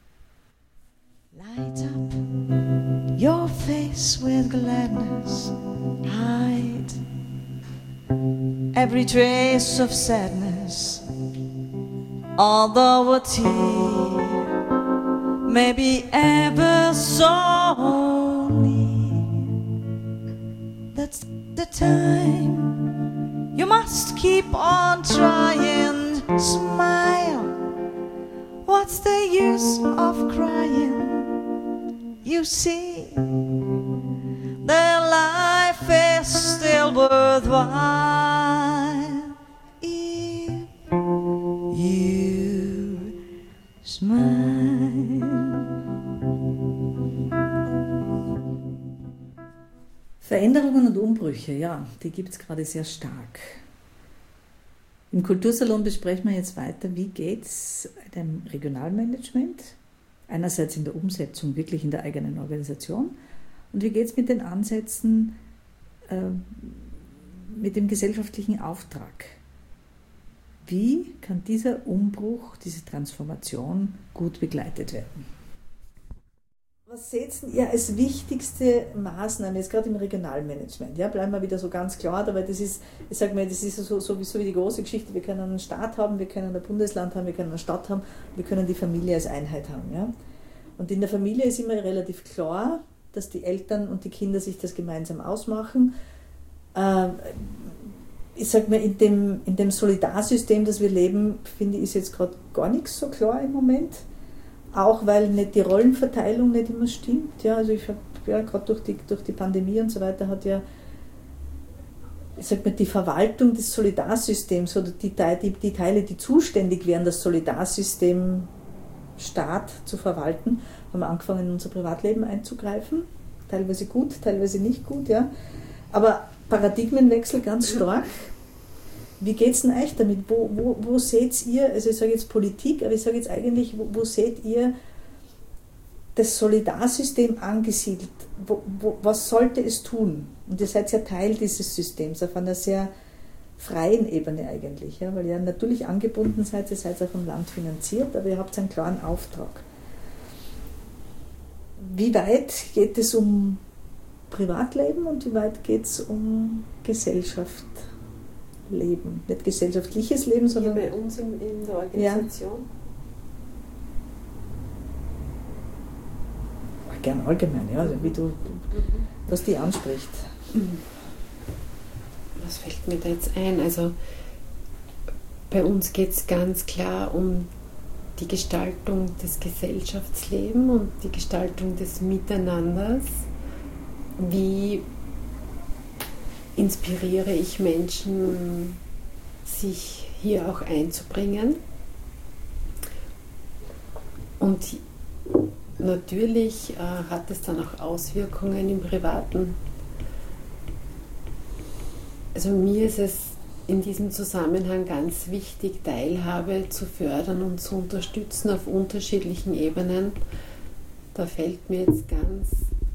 Light up your face with gladness, hide every trace of sadness, although a tear may be ever so near. That's the time you must keep on trying. Smile, what's the use of crying? You see, their life is still worthwhile if you smile. Veränderungen und Umbrüche, ja, die gibt es gerade sehr stark. Im Kultursalon besprechen wir jetzt weiter, wie geht es dem Regionalmanagement, einerseits in der Umsetzung, wirklich in der eigenen Organisation, und wie geht es mit den Ansätzen, mit dem gesellschaftlichen Auftrag. Wie kann dieser Umbruch, diese Transformation gut begleitet werden? Was seht ihr als wichtigste Maßnahme, jetzt gerade im Regionalmanagement? Ja, bleiben wir wieder so ganz klar, aber das ist, ich sage mal, das ist so wie die große Geschichte. Wir können einen Staat haben, wir können ein Bundesland haben, wir können eine Stadt haben, wir können die Familie als Einheit haben. Ja? Und in der Familie ist immer relativ klar, dass die Eltern und die Kinder sich das gemeinsam ausmachen. Ich sage mal, in dem Solidarsystem, das wir leben, finde ich, ist jetzt gerade gar nichts so klar im Moment. Auch weil nicht die Rollenverteilung nicht immer stimmt. Ja, also ich habe ja gerade durch die Pandemie und so weiter hat ja, ich sag mal, die Verwaltung des Solidarsystems oder die Teile, die zuständig wären, das Solidarsystem Staat zu verwalten, haben wir angefangen, in unser Privatleben einzugreifen. Teilweise gut, teilweise nicht gut. Ja. Aber Paradigmenwechsel ganz stark. Wie geht es denn euch damit? Wo seht ihr, also ich sage jetzt Politik, aber ich sage jetzt eigentlich, wo seht ihr das Solidarsystem angesiedelt? Was sollte es tun? Und ihr seid ja Teil dieses Systems, auf einer sehr freien Ebene eigentlich, ja, weil ihr natürlich angebunden seid, ihr seid auch vom Land finanziert, aber ihr habt einen klaren Auftrag. Wie weit geht es um Privatleben und wie weit geht es um Gesellschaft? Leben? Nicht gesellschaftliches Leben, Ja, sondern bei uns in der Organisation. gern allgemein, ja, also wie du, was die anspricht. Was fällt mir da jetzt ein? Also bei uns geht es ganz klar um die Gestaltung des Gesellschaftslebens und die Gestaltung des Miteinanders. Wie inspiriere ich Menschen, sich hier auch einzubringen? Und natürlich hat es dann auch Auswirkungen im Privaten. Also mir ist es in diesem Zusammenhang ganz wichtig, Teilhabe zu fördern und zu unterstützen auf unterschiedlichen Ebenen. Da fällt mir jetzt ganz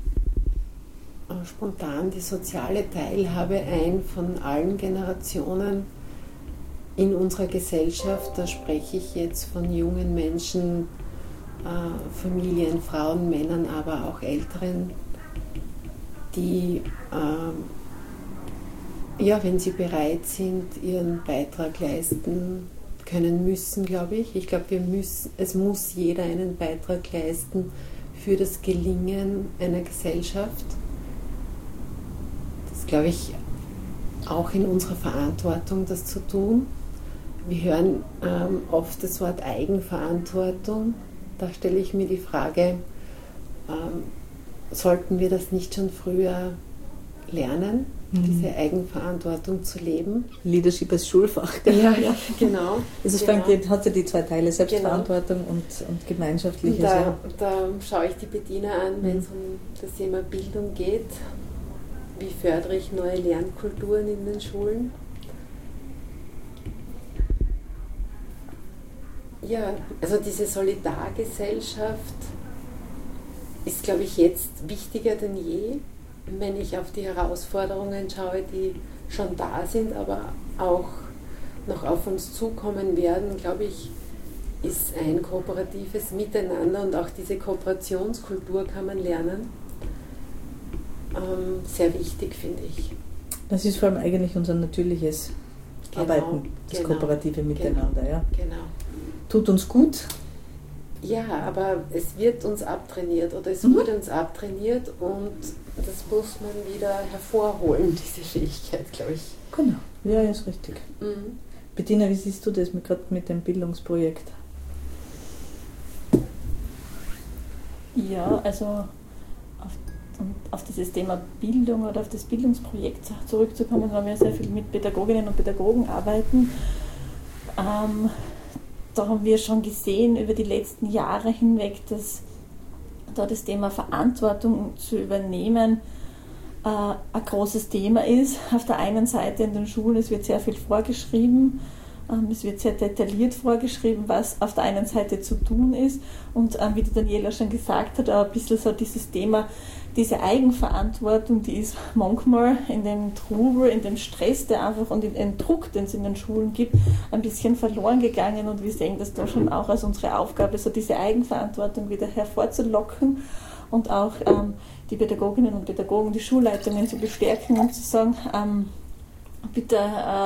spontan die soziale Teilhabe ein von allen Generationen in unserer Gesellschaft. Da spreche ich jetzt von jungen Menschen, Familien, Frauen, Männern, aber auch Älteren, die, wenn sie bereit sind, ihren Beitrag leisten können müssen, glaube ich. Ich glaube, es muss jeder einen Beitrag leisten für das Gelingen einer Gesellschaft. Das glaube ich auch in unserer Verantwortung, das zu tun. Wir hören oft das Wort Eigenverantwortung. Da stelle ich mir die Frage, sollten wir das nicht schon früher lernen, diese Eigenverantwortung zu leben? Leadership als Schulfach. Ja, genau. Also es hat ja die zwei Teile, Selbstverantwortung und gemeinschaftliches. Da schaue ich die Bettina an, wenn es um das Thema Bildung geht. Wie fördere ich neue Lernkulturen in den Schulen? Ja, also diese Solidargesellschaft ist, glaube ich, jetzt wichtiger denn je, wenn ich auf die Herausforderungen schaue, die schon da sind, aber auch noch auf uns zukommen werden, glaube ich, ist ein kooperatives Miteinander und auch diese Kooperationskultur kann man lernen. Sehr wichtig, finde ich. Das ist vor allem eigentlich unser natürliches Arbeiten, das kooperative Miteinander. Genau. Tut uns gut. Ja, aber es wird uns abtrainiert oder es wurde uns abtrainiert und das muss man wieder hervorholen, diese Fähigkeit, glaube ich. Genau, ja, ist richtig. Bettina, wie siehst du das gerade mit dem Bildungsprojekt? Ja, also auf dieses Thema Bildung oder auf das Bildungsprojekt zurückzukommen, weil wir sehr viel mit Pädagoginnen und Pädagogen arbeiten. Da haben wir schon gesehen über die letzten Jahre hinweg, dass da das Thema Verantwortung zu übernehmen ein großes Thema ist. Auf der einen Seite in den Schulen, es wird sehr viel vorgeschrieben, es wird sehr detailliert vorgeschrieben, was auf der einen Seite zu tun ist und wie die Daniela schon gesagt hat, ein bisschen so dieses Thema, diese Eigenverantwortung, die ist manchmal in dem Trubel, in dem Stress, der einfach und in dem Druck, den es in den Schulen gibt, ein bisschen verloren gegangen und wir sehen das da schon auch als unsere Aufgabe, so diese Eigenverantwortung wieder hervorzulocken und auch die Pädagoginnen und Pädagogen, die Schulleitungen zu bestärken und zu sagen, bitte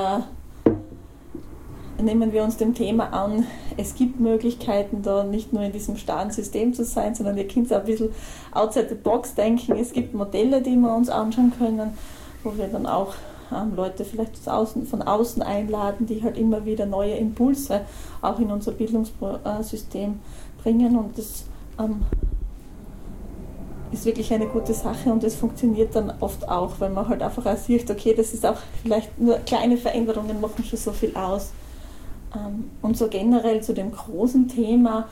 nehmen wir uns dem Thema an, es gibt Möglichkeiten, da nicht nur in diesem starren System zu sein, sondern ihr könnt auch ein bisschen outside the box denken. Es gibt Modelle, die wir uns anschauen können, wo wir dann auch Leute vielleicht von außen einladen, die halt immer wieder neue Impulse auch in unser Bildungssystem bringen und das ist wirklich eine gute Sache und das funktioniert dann oft auch, weil man halt einfach auch sieht, okay, das ist auch vielleicht nur kleine Veränderungen machen schon so viel aus. Und so generell zu dem großen Thema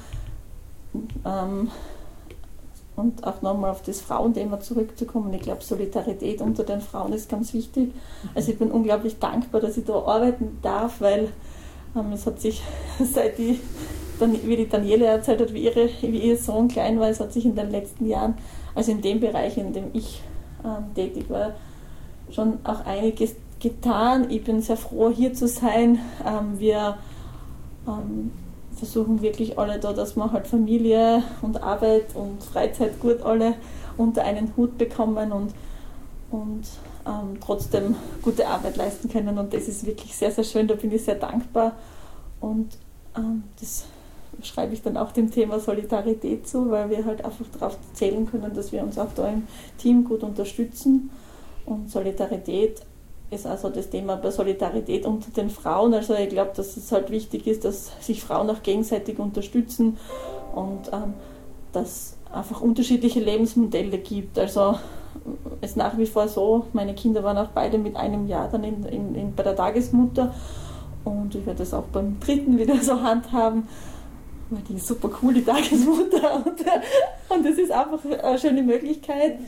und auch nochmal auf das Frauenthema zurückzukommen. Ich glaube, Solidarität unter den Frauen ist ganz wichtig. Also ich bin unglaublich dankbar, dass ich da arbeiten darf, weil es hat sich, wie die Daniela erzählt hat, wie ihr Sohn klein war, es hat sich in den letzten Jahren, also in dem Bereich, in dem ich tätig war, schon auch einiges getan. Ich bin sehr froh, hier zu sein. Wir versuchen wirklich alle da, dass wir halt Familie und Arbeit und Freizeit gut alle unter einen Hut bekommen und trotzdem gute Arbeit leisten können. Und das ist wirklich sehr, sehr schön, da bin ich sehr dankbar. Und das schreibe ich dann auch dem Thema Solidarität zu, weil wir halt einfach darauf zählen können, dass wir uns auch da im Team gut unterstützen. Und Solidarität ist also das Thema bei Solidarität unter den Frauen. Also ich glaube, dass es halt wichtig ist, dass sich Frauen auch gegenseitig unterstützen und dass einfach unterschiedliche Lebensmodelle gibt. Also es ist nach wie vor so, meine Kinder waren auch beide mit einem Jahr dann bei der Tagesmutter und ich werde das auch beim dritten wieder so handhaben, weil die ist super cool, die Tagesmutter, und das ist einfach eine schöne Möglichkeit,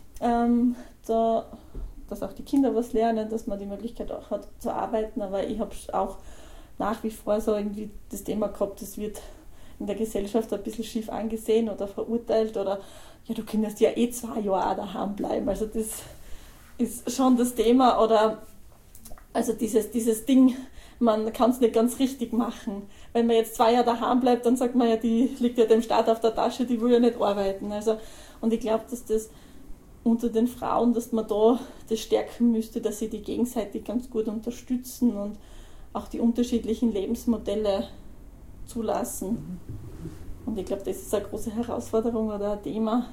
dass auch die Kinder was lernen, dass man die Möglichkeit auch hat zu arbeiten, aber ich habe auch nach wie vor so irgendwie das Thema gehabt, das wird in der Gesellschaft ein bisschen schief angesehen oder verurteilt oder ja, du kannst ja 2 Jahre auch daheim bleiben. Also das ist schon das Thema oder also dieses Ding, man kann es nicht ganz richtig machen. Wenn man jetzt 2 Jahre daheim bleibt, dann sagt man ja, die liegt ja dem Staat auf der Tasche, die will ja nicht arbeiten. Also, und ich glaube, dass das unter den Frauen, dass man da das stärken müsste, dass sie die gegenseitig ganz gut unterstützen und auch die unterschiedlichen Lebensmodelle zulassen. Und ich glaube, das ist eine große Herausforderung oder ein Thema,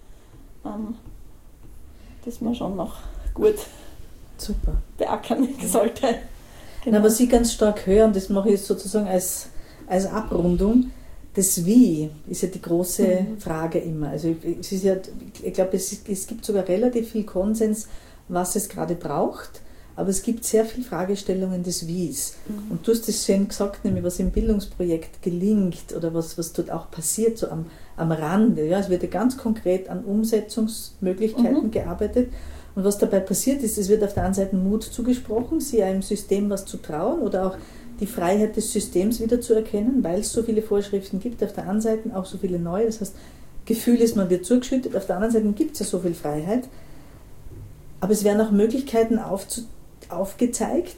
das man schon noch gut beackern sollte. Genau. Na, was ich ganz stark höre, und das mache ich jetzt sozusagen als Abrundung, das Wie ist ja die große Frage immer. Also es ist ja, ich glaube, es gibt sogar relativ viel Konsens, was es gerade braucht, aber es gibt sehr viele Fragestellungen des Wies. Und du hast das schön gesagt, nämlich was im Bildungsprojekt gelingt oder was dort auch passiert, so am Rande. Ja, es wird ja ganz konkret an Umsetzungsmöglichkeiten gearbeitet. Und was dabei passiert ist, es wird auf der einen Seite Mut zugesprochen, sich einem System was zu trauen oder auch die Freiheit des Systems wieder zu erkennen, weil es so viele Vorschriften gibt, auf der einen Seite auch so viele neue. Das heißt, Gefühl ist, man wird zugeschüttet, auf der anderen Seite gibt es ja so viel Freiheit. Aber es werden auch Möglichkeiten aufgezeigt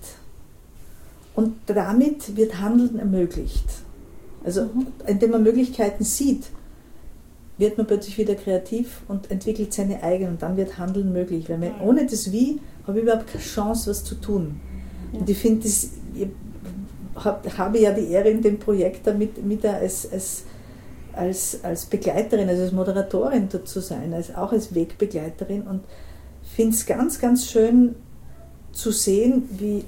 und damit wird Handeln ermöglicht. Also indem man Möglichkeiten sieht, wird man plötzlich wieder kreativ und entwickelt seine eigenen und dann wird Handeln möglich. Weil ohne das Wie habe ich überhaupt keine Chance, was zu tun. Ja. Und ich finde, ich habe ja die Ehre in dem Projekt damit als Begleiterin, also als Moderatorin dort zu sein, auch als Wegbegleiterin und finde es ganz, ganz schön zu sehen, wie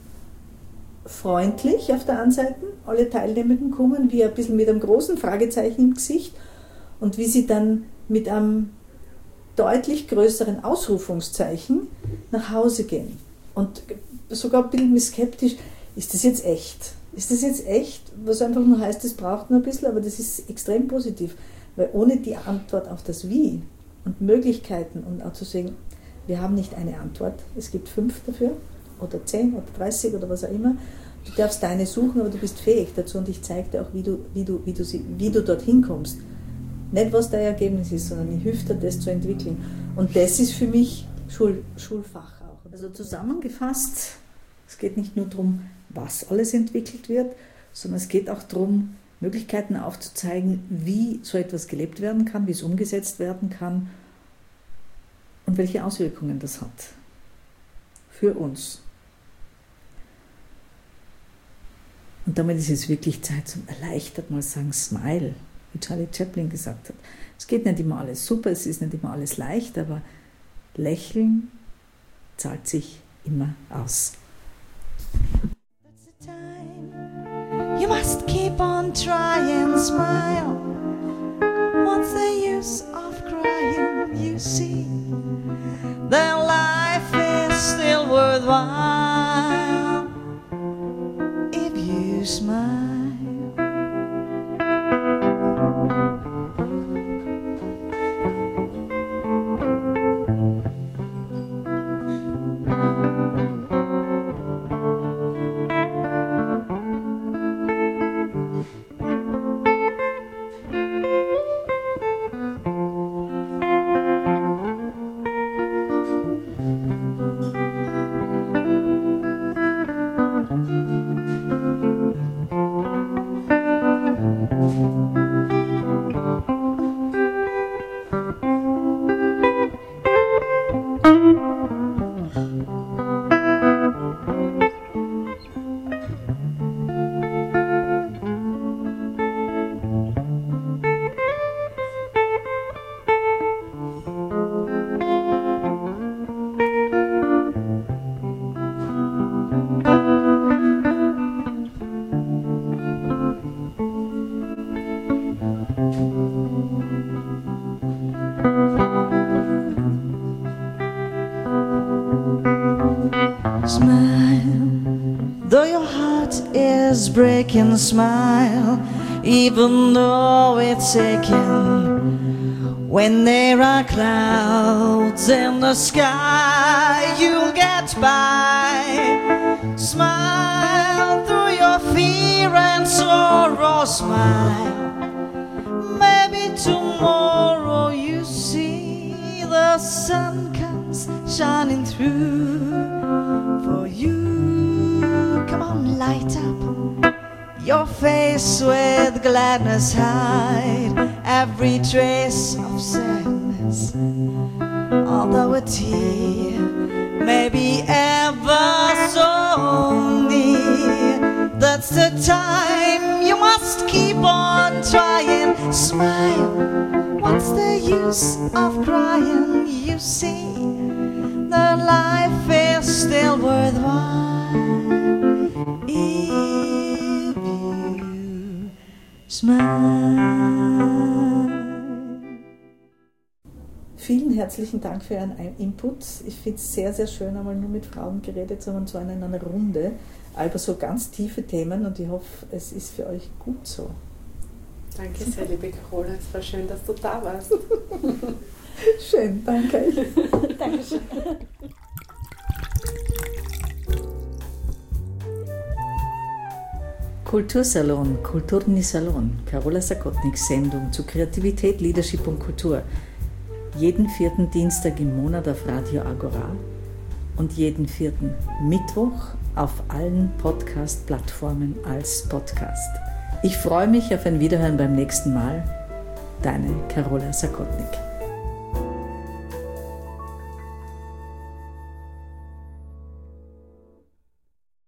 freundlich auf der einen Seite alle Teilnehmenden kommen, wie ein bisschen mit einem großen Fragezeichen im Gesicht und wie sie dann mit einem deutlich größeren Ausrufungszeichen nach Hause gehen. Und sogar ein bisschen skeptisch, ist das jetzt echt? Ist das jetzt echt? Was einfach nur heißt, es braucht nur ein bisschen, aber das ist extrem positiv. Weil ohne die Antwort auf das Wie und Möglichkeiten und auch zu sagen, wir haben nicht eine Antwort, es gibt 5 dafür oder 10 oder 30 oder was auch immer. Du darfst deine suchen, aber du bist fähig dazu und ich zeige dir auch, wie du dorthin kommst. Nicht, was dein Ergebnis ist, sondern ich helfe dir, das zu entwickeln. Und das ist für mich Schulfach auch. Also zusammengefasst, es geht nicht nur darum, was alles entwickelt wird, sondern es geht auch darum, Möglichkeiten aufzuzeigen, wie so etwas gelebt werden kann, wie es umgesetzt werden kann und welche Auswirkungen das hat für uns. Und damit ist es wirklich Zeit zum erleichtert mal sagen, Smile, wie Charlie Chaplin gesagt hat. Es geht nicht immer alles super, es ist nicht immer alles leicht, aber Lächeln zahlt sich immer aus. You must keep on trying, smile. What's the use of crying? You see, their life is still worthwhile if you smile. smile. Though your heart is breaking, smile. Even though it's aching. When there are clouds in the sky, you'll get by. Smile through your fear and sorrow, smile. Maybe tomorrow you see the sun comes shining through for you. Come on, light up your face with gladness, hide every trace of sadness. Although a tear may be ever so near, that's the time you must keep on trying. Smile, what's the use of crying? You see that life is still worthwhile if you smile. Vielen herzlichen Dank für Ihren Input. Ich finde es sehr, sehr schön, einmal nur mit Frauen geredet zu haben und so in einer Runde über so ganz tiefe Themen, und ich hoffe, es ist für euch gut so. Danke sehr, liebe Carola. Es war schön, dass du da warst. Schön, danke. Dankeschön. Kultursalon, Kulturni Salon, Carola Sakotniks Sendung zu Kreativität, Leadership und Kultur. Jeden 4. Dienstag im Monat auf Radio Agora und jeden 4. Mittwoch auf allen Podcast-Plattformen als Podcast. Ich freue mich auf ein Wiederhören beim nächsten Mal. Deine Carola Sakotnik.